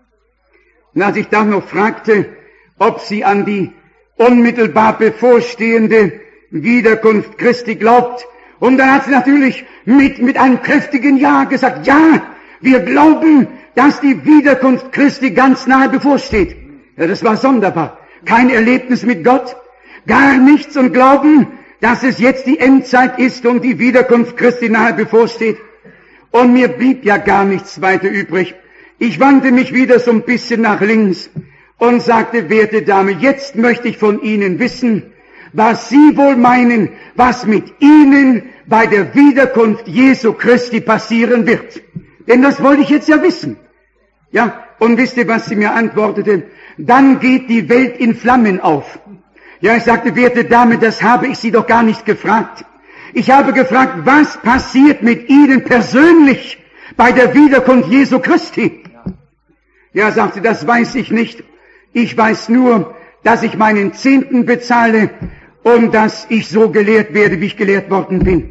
Speaker 1: Und als ich dann noch fragte, ob sie an die unmittelbar bevorstehende Wiederkunft Christi glaubt, und dann hat sie natürlich mit, mit einem kräftigen Ja gesagt, ja, wir glauben, dass die Wiederkunft Christi ganz nahe bevorsteht. Ja, das war sonderbar. Kein Erlebnis mit Gott, gar nichts, und glauben, dass es jetzt die Endzeit ist und die Wiederkunft Christi nahe bevorsteht. Und mir blieb ja gar nichts weiter übrig. Ich wandte mich wieder so ein bisschen nach links und sagte, werte Dame, jetzt möchte ich von Ihnen wissen, was Sie wohl meinen, was mit Ihnen bei der Wiederkunft Jesu Christi passieren wird. Denn das wollte ich jetzt ja wissen. Ja, und wisst ihr, was sie mir antwortete? Dann geht die Welt in Flammen auf. Ja, ich sagte, werte Dame, das habe ich Sie doch gar nicht gefragt. Ich habe gefragt, was passiert mit Ihnen persönlich bei der Wiederkunft Jesu Christi? Ja, sagte, das weiß ich nicht. Ich weiß nur, dass ich meinen Zehnten bezahle und dass ich so gelehrt werde, wie ich gelehrt worden bin.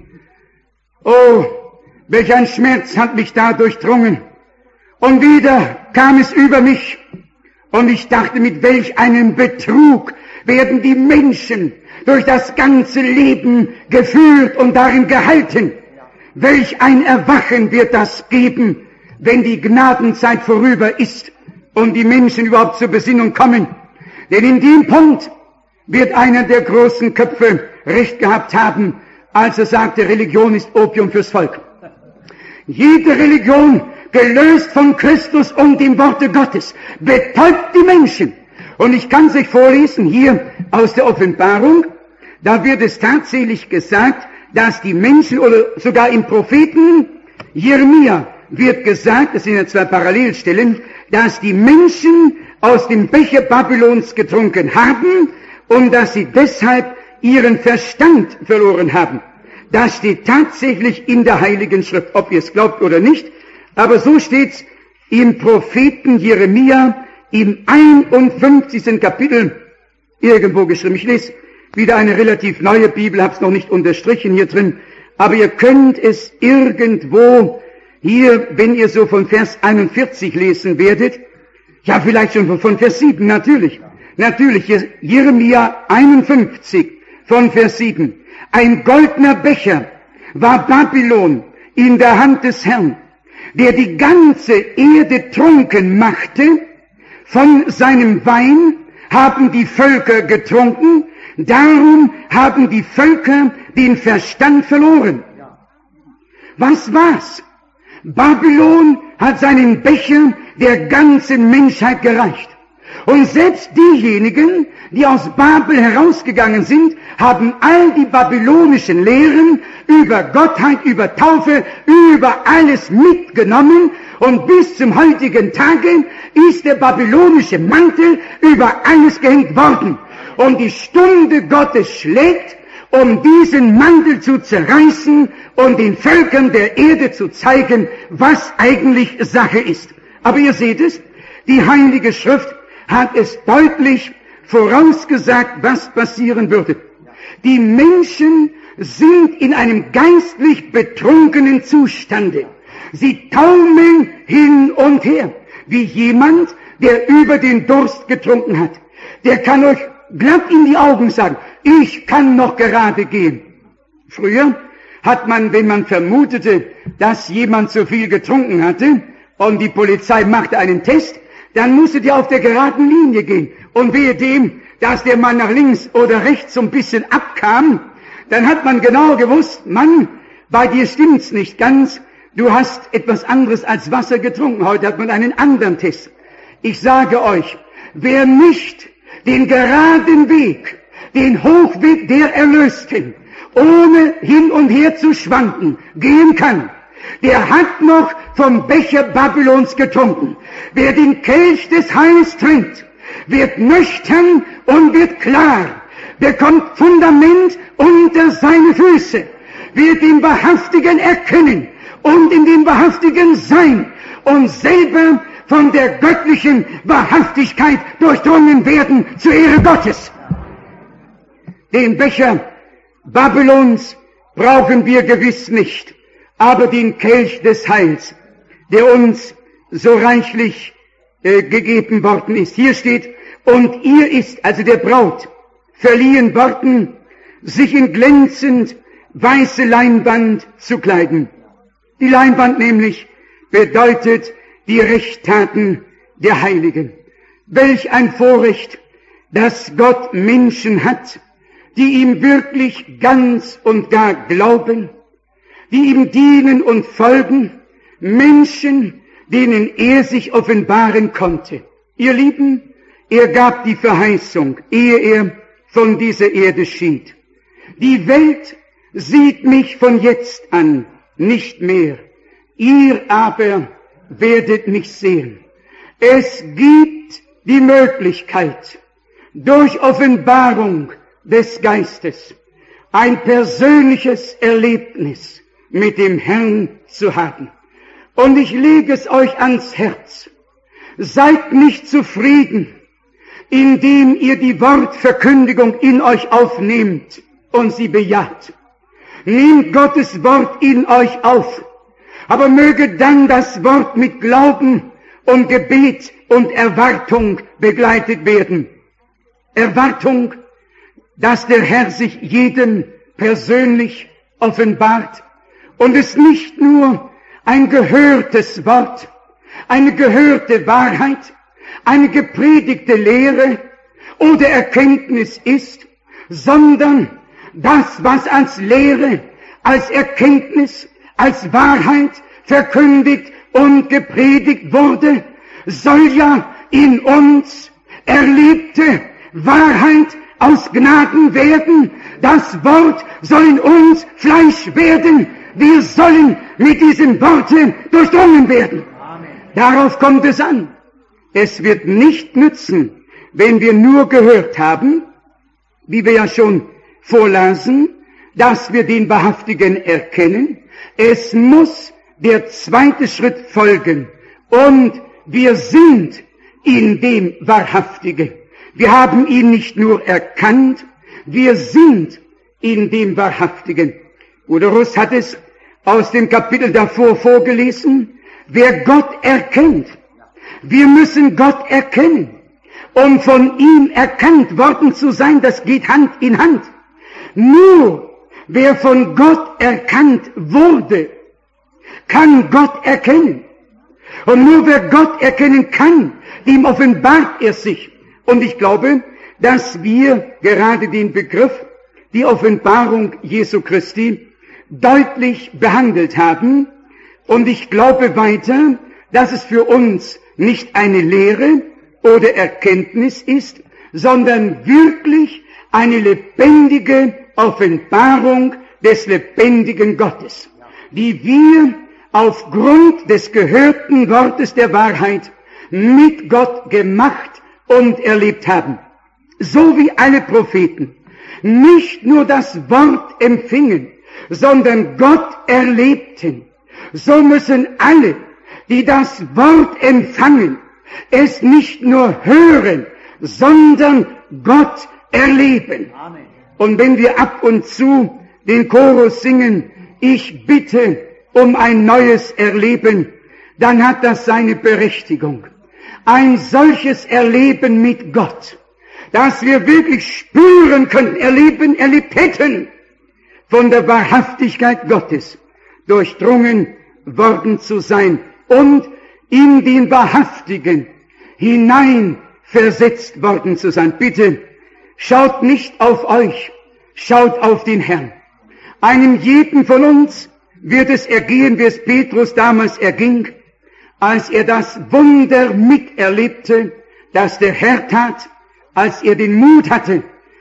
Speaker 1: Oh, welch ein Schmerz hat mich da durchdrungen. Und wieder kam es über mich und ich dachte, mit welch einem Betrug werden die Menschen durch das ganze Leben geführt und darin gehalten. Welch ein Erwachen wird das geben, wenn die Gnadenzeit vorüber ist und die Menschen überhaupt zur Besinnung kommen. Denn in dem Punkt wird einer der großen Köpfe recht gehabt haben, als er sagte, Religion ist Opium fürs Volk. Jede Religion, gelöst von Christus und dem Worte Gottes, betäubt die Menschen Und ich kann es euch vorlesen, hier aus der Offenbarung, da wird es tatsächlich gesagt, dass die Menschen, oder sogar im Propheten Jeremia wird gesagt, das sind ja zwei Parallelstellen, dass die Menschen aus dem Becher Babylons getrunken haben und dass sie deshalb ihren Verstand verloren haben. Das steht tatsächlich in der Heiligen Schrift, ob ihr es glaubt oder nicht, aber so steht's im Propheten Jeremia im einundfünfzigsten Kapitel irgendwo geschrieben. Ich lese wieder eine relativ neue Bibel, hab's noch nicht unterstrichen hier drin, aber ihr könnt es irgendwo hier, wenn ihr so von Vers einundvierzig lesen werdet, ja vielleicht schon von Vers sieben, natürlich, natürlich, Jeremia einundfünfzig von Vers sieben. Ein goldener Becher war Babylon in der Hand des Herrn, der die ganze Erde trunken machte. Von seinem Wein haben die Völker getrunken, darum haben die Völker den Verstand verloren. Was war's? Babylon hat seinen Becher der ganzen Menschheit gereicht. Und selbst diejenigen, die aus Babel herausgegangen sind, haben all die babylonischen Lehren über Gottheit, über Taufe, über alles mitgenommen. Und bis zum heutigen Tage ist der babylonische Mantel über alles gehängt worden. Und die Stunde Gottes schlägt, um diesen Mantel zu zerreißen und den Völkern der Erde zu zeigen, was eigentlich Sache ist. Aber ihr seht es, die Heilige Schrift hat es deutlich vorausgesagt, was passieren würde. Die Menschen sind in einem geistlich betrunkenen Zustande. Sie taumeln hin und her, wie jemand, der über den Durst getrunken hat. Der kann euch glatt in die Augen sagen, ich kann noch gerade gehen. Früher hat man, wenn man vermutete, dass jemand zu viel getrunken hatte und die Polizei machte einen Test, dann musste der auf der geraden Linie gehen. Und wehe dem, dass der Mann nach links oder rechts so ein bisschen abkam, dann hat man genau gewusst, Mann, bei dir stimmt's nicht ganz, du hast etwas anderes als Wasser getrunken. Heute hat man einen anderen Test. Ich sage euch, wer nicht den geraden Weg, den Hochweg der Erlösten, ohne hin und her zu schwanken, gehen kann, der hat noch vom Becher Babylons getrunken. Wer den Kelch des Heils trinkt, wird nüchtern und wird klar, bekommt Fundament unter seine Füße, wird den Wahrhaftigen erkennen und in dem Wahrhaftigen sein und selber von der göttlichen Wahrhaftigkeit durchdrungen werden zur Ehre Gottes. Den Becher Babylons brauchen wir gewiss nicht, aber den Kelch des Heils, der uns so reichlich äh, gegeben worden ist. Hier steht, und ihr ist, also der Braut, verliehen worden, sich in glänzend weiße Leinwand zu kleiden. Die Leinwand nämlich bedeutet die Rechttaten der Heiligen. Welch ein Vorrecht, dass Gott Menschen hat, die ihm wirklich ganz und gar glauben, die ihm dienen und folgen, Menschen, denen er sich offenbaren konnte. Ihr Lieben, er gab die Verheißung, ehe er von dieser Erde schied. Die Welt sieht mich von jetzt an nicht mehr, ihr aber werdet mich sehen. Es gibt die Möglichkeit, durch Offenbarung des Geistes ein persönliches Erlebnis mit dem Herrn zu haben. Und ich lege es euch ans Herz. Seid nicht zufrieden, indem ihr die Wortverkündigung in euch aufnehmt und sie bejaht. Nehmt Gottes Wort in euch auf, aber möge dann das Wort mit Glauben und Gebet und Erwartung begleitet werden. Erwartung, dass der Herr sich jedem persönlich offenbart und es nicht nur ein gehörtes Wort, eine gehörte Wahrheit, eine gepredigte Lehre oder Erkenntnis ist, sondern das, was als Lehre, als Erkenntnis, als Wahrheit verkündigt und gepredigt wurde, soll ja in uns erlebte Wahrheit aus Gnaden werden. Das Wort soll in uns Fleisch werden. Wir sollen mit diesen Worten durchdrungen werden. Amen. Darauf kommt es an. Es wird nicht nützen, wenn wir nur gehört haben, wie wir ja schon vorlasen, dass wir den Wahrhaftigen erkennen. Es muss der zweite Schritt folgen. Und wir sind in dem Wahrhaftigen. Wir haben ihn nicht nur erkannt, wir sind in dem Wahrhaftigen. Bruder Russ hat es aus dem Kapitel davor vorgelesen. Wer Gott erkennt, wir müssen Gott erkennen, um von ihm erkannt worden zu sein. Das geht Hand in Hand. Nur wer von Gott erkannt wurde, kann Gott erkennen. Und nur wer Gott erkennen kann, dem offenbart er sich. Und ich glaube, dass wir gerade den Begriff, die Offenbarung Jesu Christi, deutlich behandelt haben. Und ich glaube weiter, dass es für uns nicht eine Lehre oder Erkenntnis ist, sondern wirklich eine lebendige Offenbarung des lebendigen Gottes, die wir aufgrund des gehörten Wortes der Wahrheit mit Gott gemacht und erlebt haben. So wie alle Propheten nicht nur das Wort empfingen, sondern Gott erlebten, so müssen alle, die das Wort empfangen, es nicht nur hören, sondern Gott erleben. Amen. Und wenn wir ab und zu den Chorus singen, ich bitte um ein neues Erleben, dann hat das seine Berechtigung. Ein solches Erleben mit Gott, dass wir wirklich spüren können, erleben, erlebt hätten, von der Wahrhaftigkeit Gottes durchdrungen worden zu sein und in den Wahrhaftigen hinein versetzt worden zu sein. Bitte, schaut nicht auf euch, schaut auf den Herrn. Einem jeden von uns wird es ergehen, wie es Petrus damals erging, als er das Wunder miterlebte, das der Herr tat, als er den Mut hatte,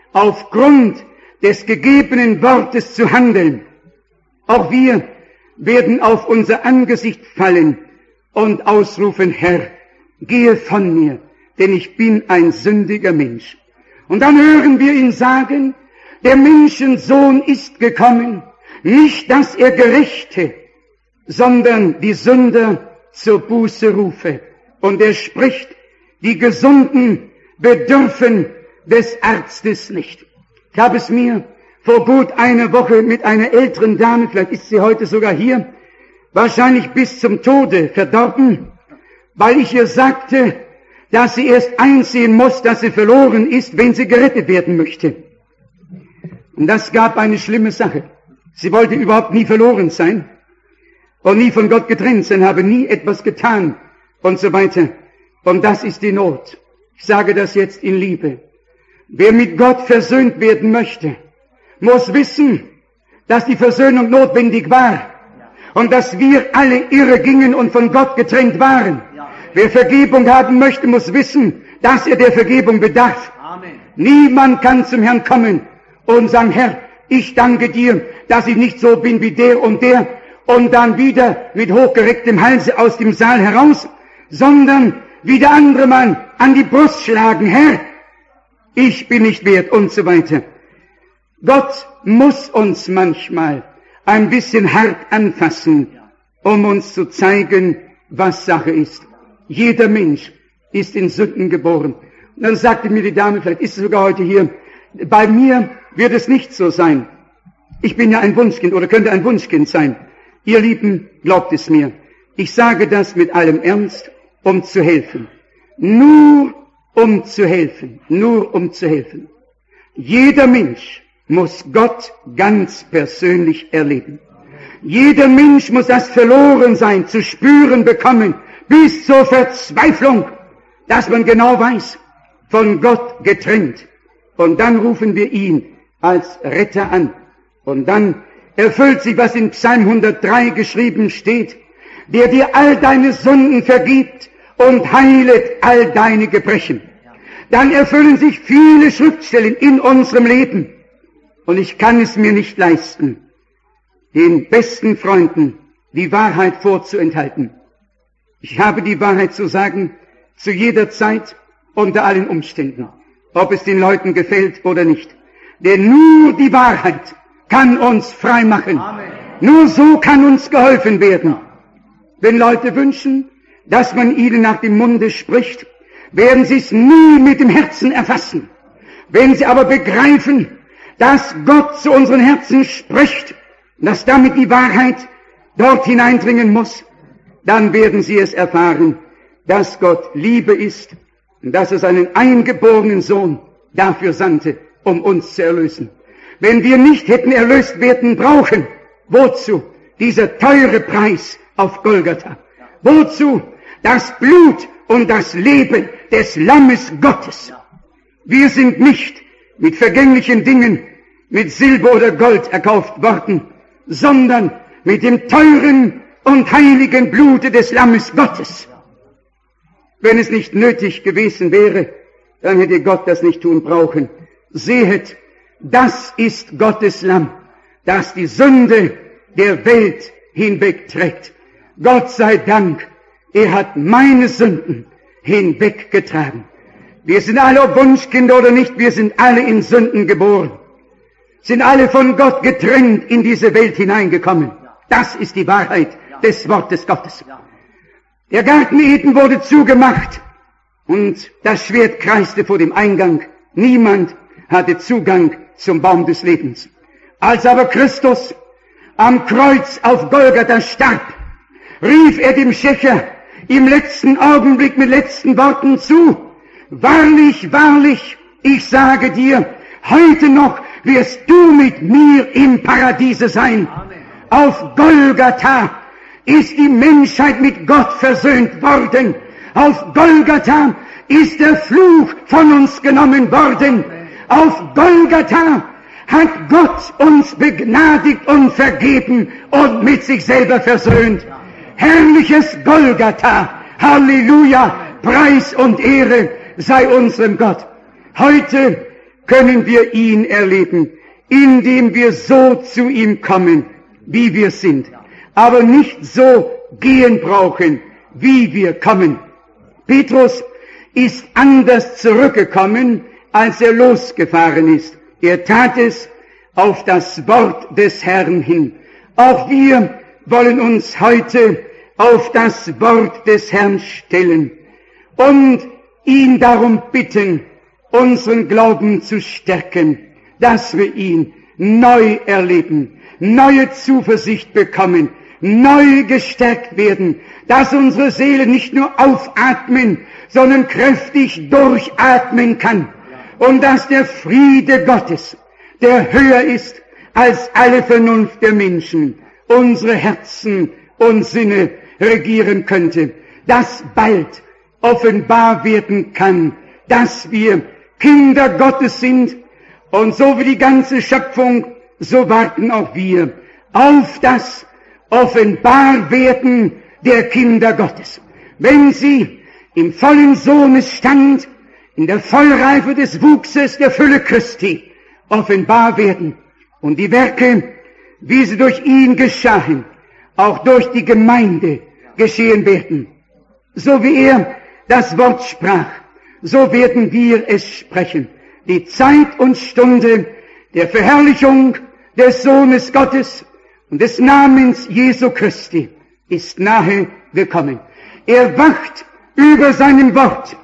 Speaker 1: aufgrund des gegebenen Wortes zu handeln. Auch wir werden auf unser Angesicht fallen und ausrufen, Herr, gehe von mir, denn ich bin ein sündiger Mensch. Und dann hören wir ihn sagen, der Menschensohn ist gekommen, nicht, dass er Gerechte, sondern die Sünder zur Buße rufe. Und er spricht, die Gesunden bedürfen des Arztes nicht. Ich habe es mir vor gut einer Woche mit einer älteren Dame, vielleicht ist sie heute sogar hier, wahrscheinlich bis zum Tode verdorben, weil ich ihr sagte, dass sie erst einsehen muss, dass sie verloren ist, wenn sie gerettet werden möchte. Und das gab eine schlimme Sache. Sie wollte überhaupt nie verloren sein und nie von Gott getrennt sein, habe nie etwas getan und so weiter. Und das ist die Not. Ich sage das jetzt in Liebe. Wer mit Gott versöhnt werden möchte, muss wissen, dass die Versöhnung notwendig war und dass wir alle irre gingen und von Gott getrennt waren. Wer Vergebung haben möchte, muss wissen, dass er der Vergebung bedarf. Amen. Niemand kann zum Herrn kommen und sagen, Herr, ich danke dir, dass ich nicht so bin wie der und der und dann wieder mit hochgerecktem Halse aus dem Saal heraus, sondern wie der andere Mann an die Brust schlagen, Herr, ich bin nicht wert und so weiter. Gott muss uns manchmal ein bisschen hart anfassen, um uns zu zeigen, was Sache ist. Jeder Mensch ist in Sünden geboren. Und dann sagte mir die Dame, vielleicht ist sie sogar heute hier, bei mir wird es nicht so sein. Ich bin ja ein Wunschkind oder könnte ein Wunschkind sein. Ihr Lieben, glaubt es mir. Ich sage das mit allem Ernst, um zu helfen. Nur um zu helfen. Nur um zu helfen. Jeder Mensch muss Gott ganz persönlich erleben. Jeder Mensch muss das Verlorensein zu spüren bekommen, bis zur Verzweiflung, dass man genau weiß, von Gott getrennt. Und dann rufen wir ihn als Retter an. Und dann erfüllt sich, was in Psalm hundertdrei geschrieben steht, der dir all deine Sünden vergibt und heilet all deine Gebrechen. dann erfüllen sich viele Schriftstellen in unserem Leben. Und ich kann es mir nicht leisten, den besten Freunden die Wahrheit vorzuenthalten. Ich habe die Wahrheit zu sagen, zu jeder Zeit, unter allen Umständen, ob es den Leuten gefällt oder nicht. Denn nur die Wahrheit kann uns frei machen. Amen. Nur so kann uns geholfen werden. Wenn Leute wünschen, dass man ihnen nach dem Munde spricht, werden sie es nie mit dem Herzen erfassen. Wenn sie aber begreifen, dass Gott zu unseren Herzen spricht, dass damit die Wahrheit dort hineindringen muss, dann werden sie es erfahren, dass Gott Liebe ist und dass er seinen eingeborenen Sohn dafür sandte, um uns zu erlösen. Wenn wir nicht hätten erlöst werden brauchen, wozu dieser teure Preis auf Golgatha? Wozu das Blut und das Leben des Lammes Gottes? Wir sind nicht mit vergänglichen Dingen, mit Silber oder Gold erkauft worden, sondern mit dem teuren und heiligen Blute des Lammes Gottes. Wenn es nicht nötig gewesen wäre, dann hätte Gott das nicht tun brauchen. Sehet, das ist Gottes Lamm, das die Sünde der Welt hinwegträgt. Gott sei Dank, er hat meine Sünden hinweggetragen. Wir sind alle, ob Wunschkinder oder nicht, wir sind alle in Sünden geboren. Sind alle von Gott getrennt in diese Welt hineingekommen. Das ist die Wahrheit des Wortes Gottes. Der Garten Eden wurde zugemacht und das Schwert kreiste vor dem Eingang. Niemand hatte Zugang zum Baum des Lebens. Als aber Christus am Kreuz auf Golgatha starb, rief er dem Schächer im letzten Augenblick mit letzten Worten zu: Wahrlich, wahrlich, ich sage dir, heute noch wirst du mit mir im Paradiese sein. Amen. Auf Golgatha ist die Menschheit mit Gott versöhnt worden. Auf Golgatha ist der Fluch von uns genommen worden. Amen. Auf Golgatha hat Gott uns begnadigt und vergeben und mit sich selber versöhnt. Herrliches Golgatha, Halleluja, Preis und Ehre sei unserem Gott. Heute können wir ihn erleben, indem wir so zu ihm kommen, wie wir sind, aber nicht so gehen brauchen, wie wir kommen. Petrus ist anders zurückgekommen, als er losgefahren ist. Er tat es auf das Wort des Herrn hin. Auch wir wollen uns heute auf das Wort des Herrn stellen und ihn darum bitten, unseren Glauben zu stärken, dass wir ihn neu erleben, neue Zuversicht bekommen, neu gestärkt werden, dass unsere Seele nicht nur aufatmen, sondern kräftig durchatmen kann und dass der Friede Gottes, der höher ist als alle Vernunft der Menschen, unsere Herzen und Sinne regieren könnte, dass bald offenbar werden kann, dass wir Kinder Gottes sind, und so wie die ganze Schöpfung, so warten auch wir auf das Offenbarwerden der Kinder Gottes. Wenn sie im vollen Sohnesstand, in der Vollreife des Wuchses der Fülle Christi offenbar werden und die Werke, wie sie durch ihn geschahen, auch durch die Gemeinde geschehen werden. So wie er das Wort sprach, so werden wir es sprechen. Die Zeit und Stunde der Verherrlichung des Sohnes Gottes und des Namens Jesu Christi ist nahe gekommen. Er wacht über seinem Wort,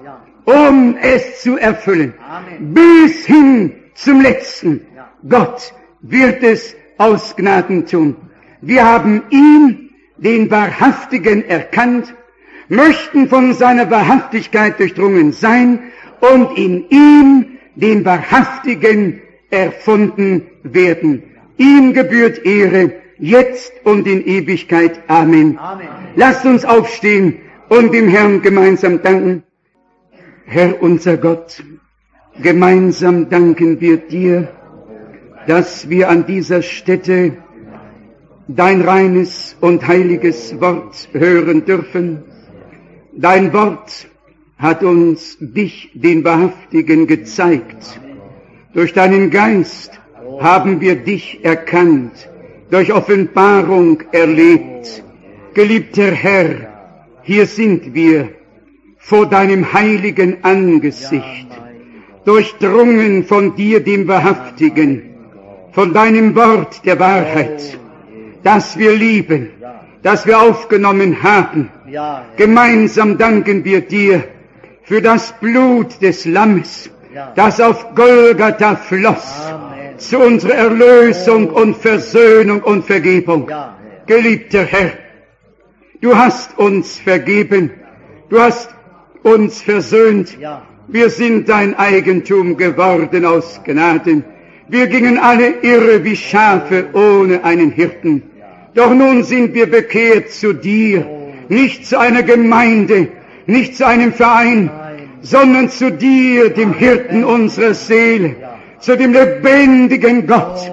Speaker 1: um es zu erfüllen. Amen. Bis hin zum Letzten. Gott wird es aus Gnaden tun. Wir haben ihn, den Wahrhaftigen, erkannt, möchten von seiner Wahrhaftigkeit durchdrungen sein und in ihm, den Wahrhaftigen, erfunden werden. Ihm gebührt Ehre, jetzt und in Ewigkeit. Amen. Amen. Lasst uns aufstehen und dem Herrn gemeinsam danken. Herr unser Gott, gemeinsam danken wir dir, dass wir an dieser Stätte dein reines und heiliges Wort hören dürfen. Dein Wort hat uns dich, den Wahrhaftigen, gezeigt. Durch deinen Geist haben wir dich erkannt, durch Offenbarung erlebt. Geliebter Herr, hier sind wir vor deinem heiligen Angesicht, durchdrungen von dir, dem Wahrhaftigen, von deinem Wort der Wahrheit, das wir lieben, das wir aufgenommen haben. Gemeinsam danken wir dir für das Blut des Lammes, das auf Golgatha floss, zu unserer Erlösung und Versöhnung und Vergebung. Geliebter Herr, du hast uns vergeben, du hast uns versöhnt, wir sind dein Eigentum geworden aus Gnaden. Wir gingen alle irre wie Schafe ohne einen Hirten. Doch nun sind wir bekehrt zu dir, nicht zu einer Gemeinde, nicht zu einem Verein, sondern zu dir, dem Hirten unserer Seele, zu dem lebendigen Gott.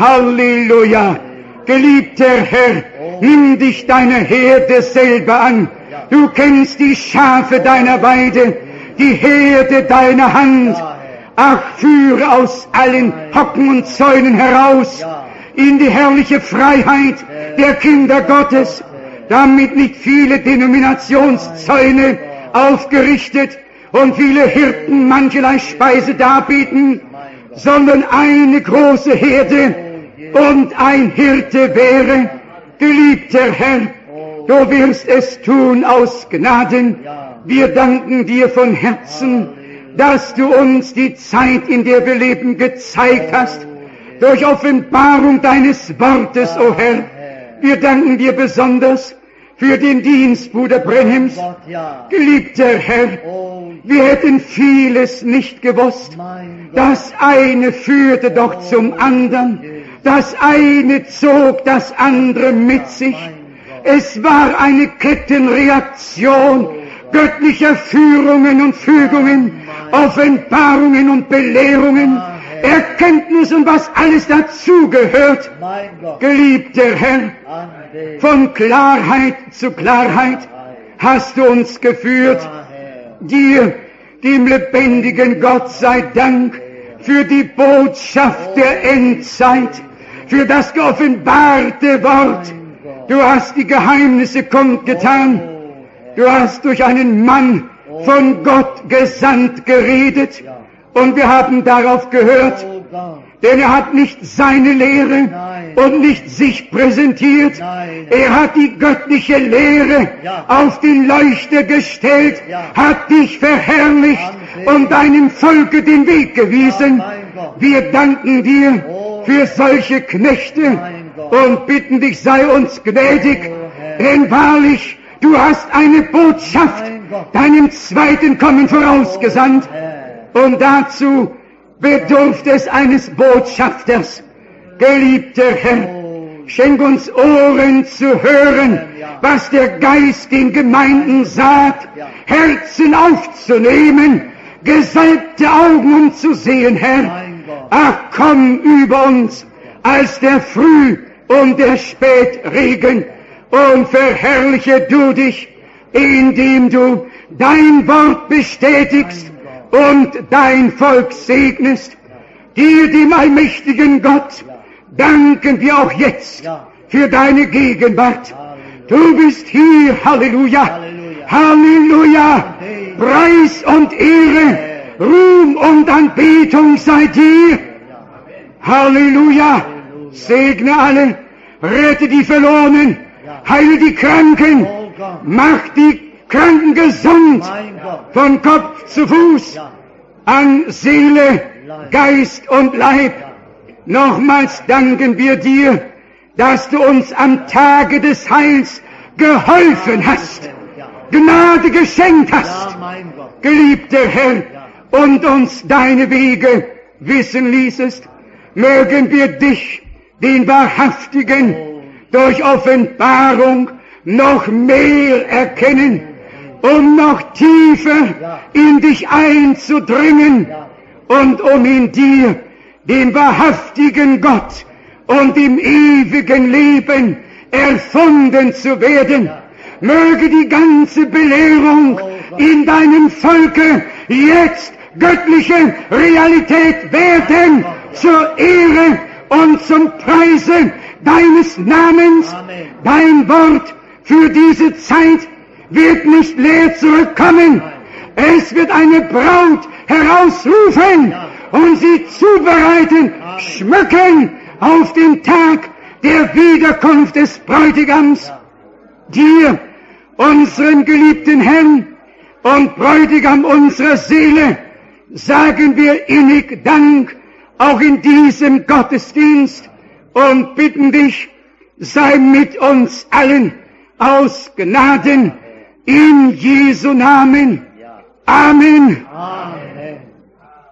Speaker 1: Halleluja! Geliebter Herr, nimm dich deiner Herde selber an. Du kennst die Schafe deiner Weide, die Herde deiner Hand. Ach, führe aus allen Hocken und Zäunen heraus in die herrliche Freiheit der Kinder Gottes, damit nicht viele Denominationszäune aufgerichtet und viele Hirten mancherlei Speise darbieten, sondern eine große Herde und ein Hirte wäre. Geliebter Herr, du wirst es tun aus Gnaden. Wir danken dir von Herzen, dass du uns die Zeit, in der wir leben, gezeigt hast, durch Offenbarung deines Wortes, o Herr. Wir danken dir besonders für den Dienst Bruder Brenhems. Geliebter Herr, wir hätten vieles nicht gewusst. Das eine führte doch zum anderen. Das eine zog das andere mit sich. Es war eine Kettenreaktion göttlicher Führungen und Fügungen, Offenbarungen und Belehrungen, Erkenntnis und was alles dazugehört. Geliebter Herr, von Klarheit zu Klarheit hast du uns geführt. Dir, dem lebendigen Gott, sei Dank für die Botschaft der Endzeit, für das geoffenbarte Wort. Du hast die Geheimnisse kundgetan. Du hast durch einen Mann von Gott gesandt geredet. Und wir haben darauf gehört, denn er hat nicht seine Lehre und nicht sich präsentiert. Er hat die göttliche Lehre auf den Leuchter gestellt, hat dich verherrlicht und deinem Volke den Weg gewiesen. Wir danken dir für solche Knechte und bitten dich, sei uns gnädig, denn wahrlich, du hast eine Botschaft deinem zweiten Kommen vorausgesandt. Und dazu bedurft es eines Botschafters. Geliebter Herr, schenk uns Ohren zu hören, was der Geist den Gemeinden sagt, Herzen aufzunehmen, gesalbte Augen um zu sehen, Herr. Ach, komm über uns als der Früh- und der Spätregen und verherrliche du dich, indem du dein Wort bestätigst und dein Volk segnest. Dir, dem allmächtigen Gott, danken wir auch jetzt für deine Gegenwart. Du bist hier, Halleluja, Halleluja, Preis und Ehre, Ruhm und Anbetung sei dir. Halleluja, segne alle, rette die Verlorenen, heile die Kranken, mach die Kranken gesund, von Kopf zu Fuß, an Seele, Geist und Leib. Nochmals danken wir dir, dass du uns am Tage des Heils geholfen hast, Gnade geschenkt hast, geliebter Herr, und uns deine Wege wissen ließest. Mögen wir dich, den Wahrhaftigen, durch Offenbarung noch mehr erkennen, um noch tiefer in dich einzudringen und um in dir, dem wahrhaftigen Gott und im ewigen Leben erfunden zu werden. Möge die ganze Belehrung in deinem Volke jetzt göttliche Realität werden, zur Ehre und zum Preise deines Namens. Dein Wort für diese Zeit wird nicht leer zurückkommen. Es wird eine Braut herausrufen und sie zubereiten, schmücken auf den Tag der Wiederkunft des Bräutigams. Dir, unseren geliebten Herrn und Bräutigam unserer Seele, sagen wir innig Dank, auch in diesem Gottesdienst, und bitten dich, sei mit uns allen aus Gnaden, in Jesu Namen. Amen. Amen.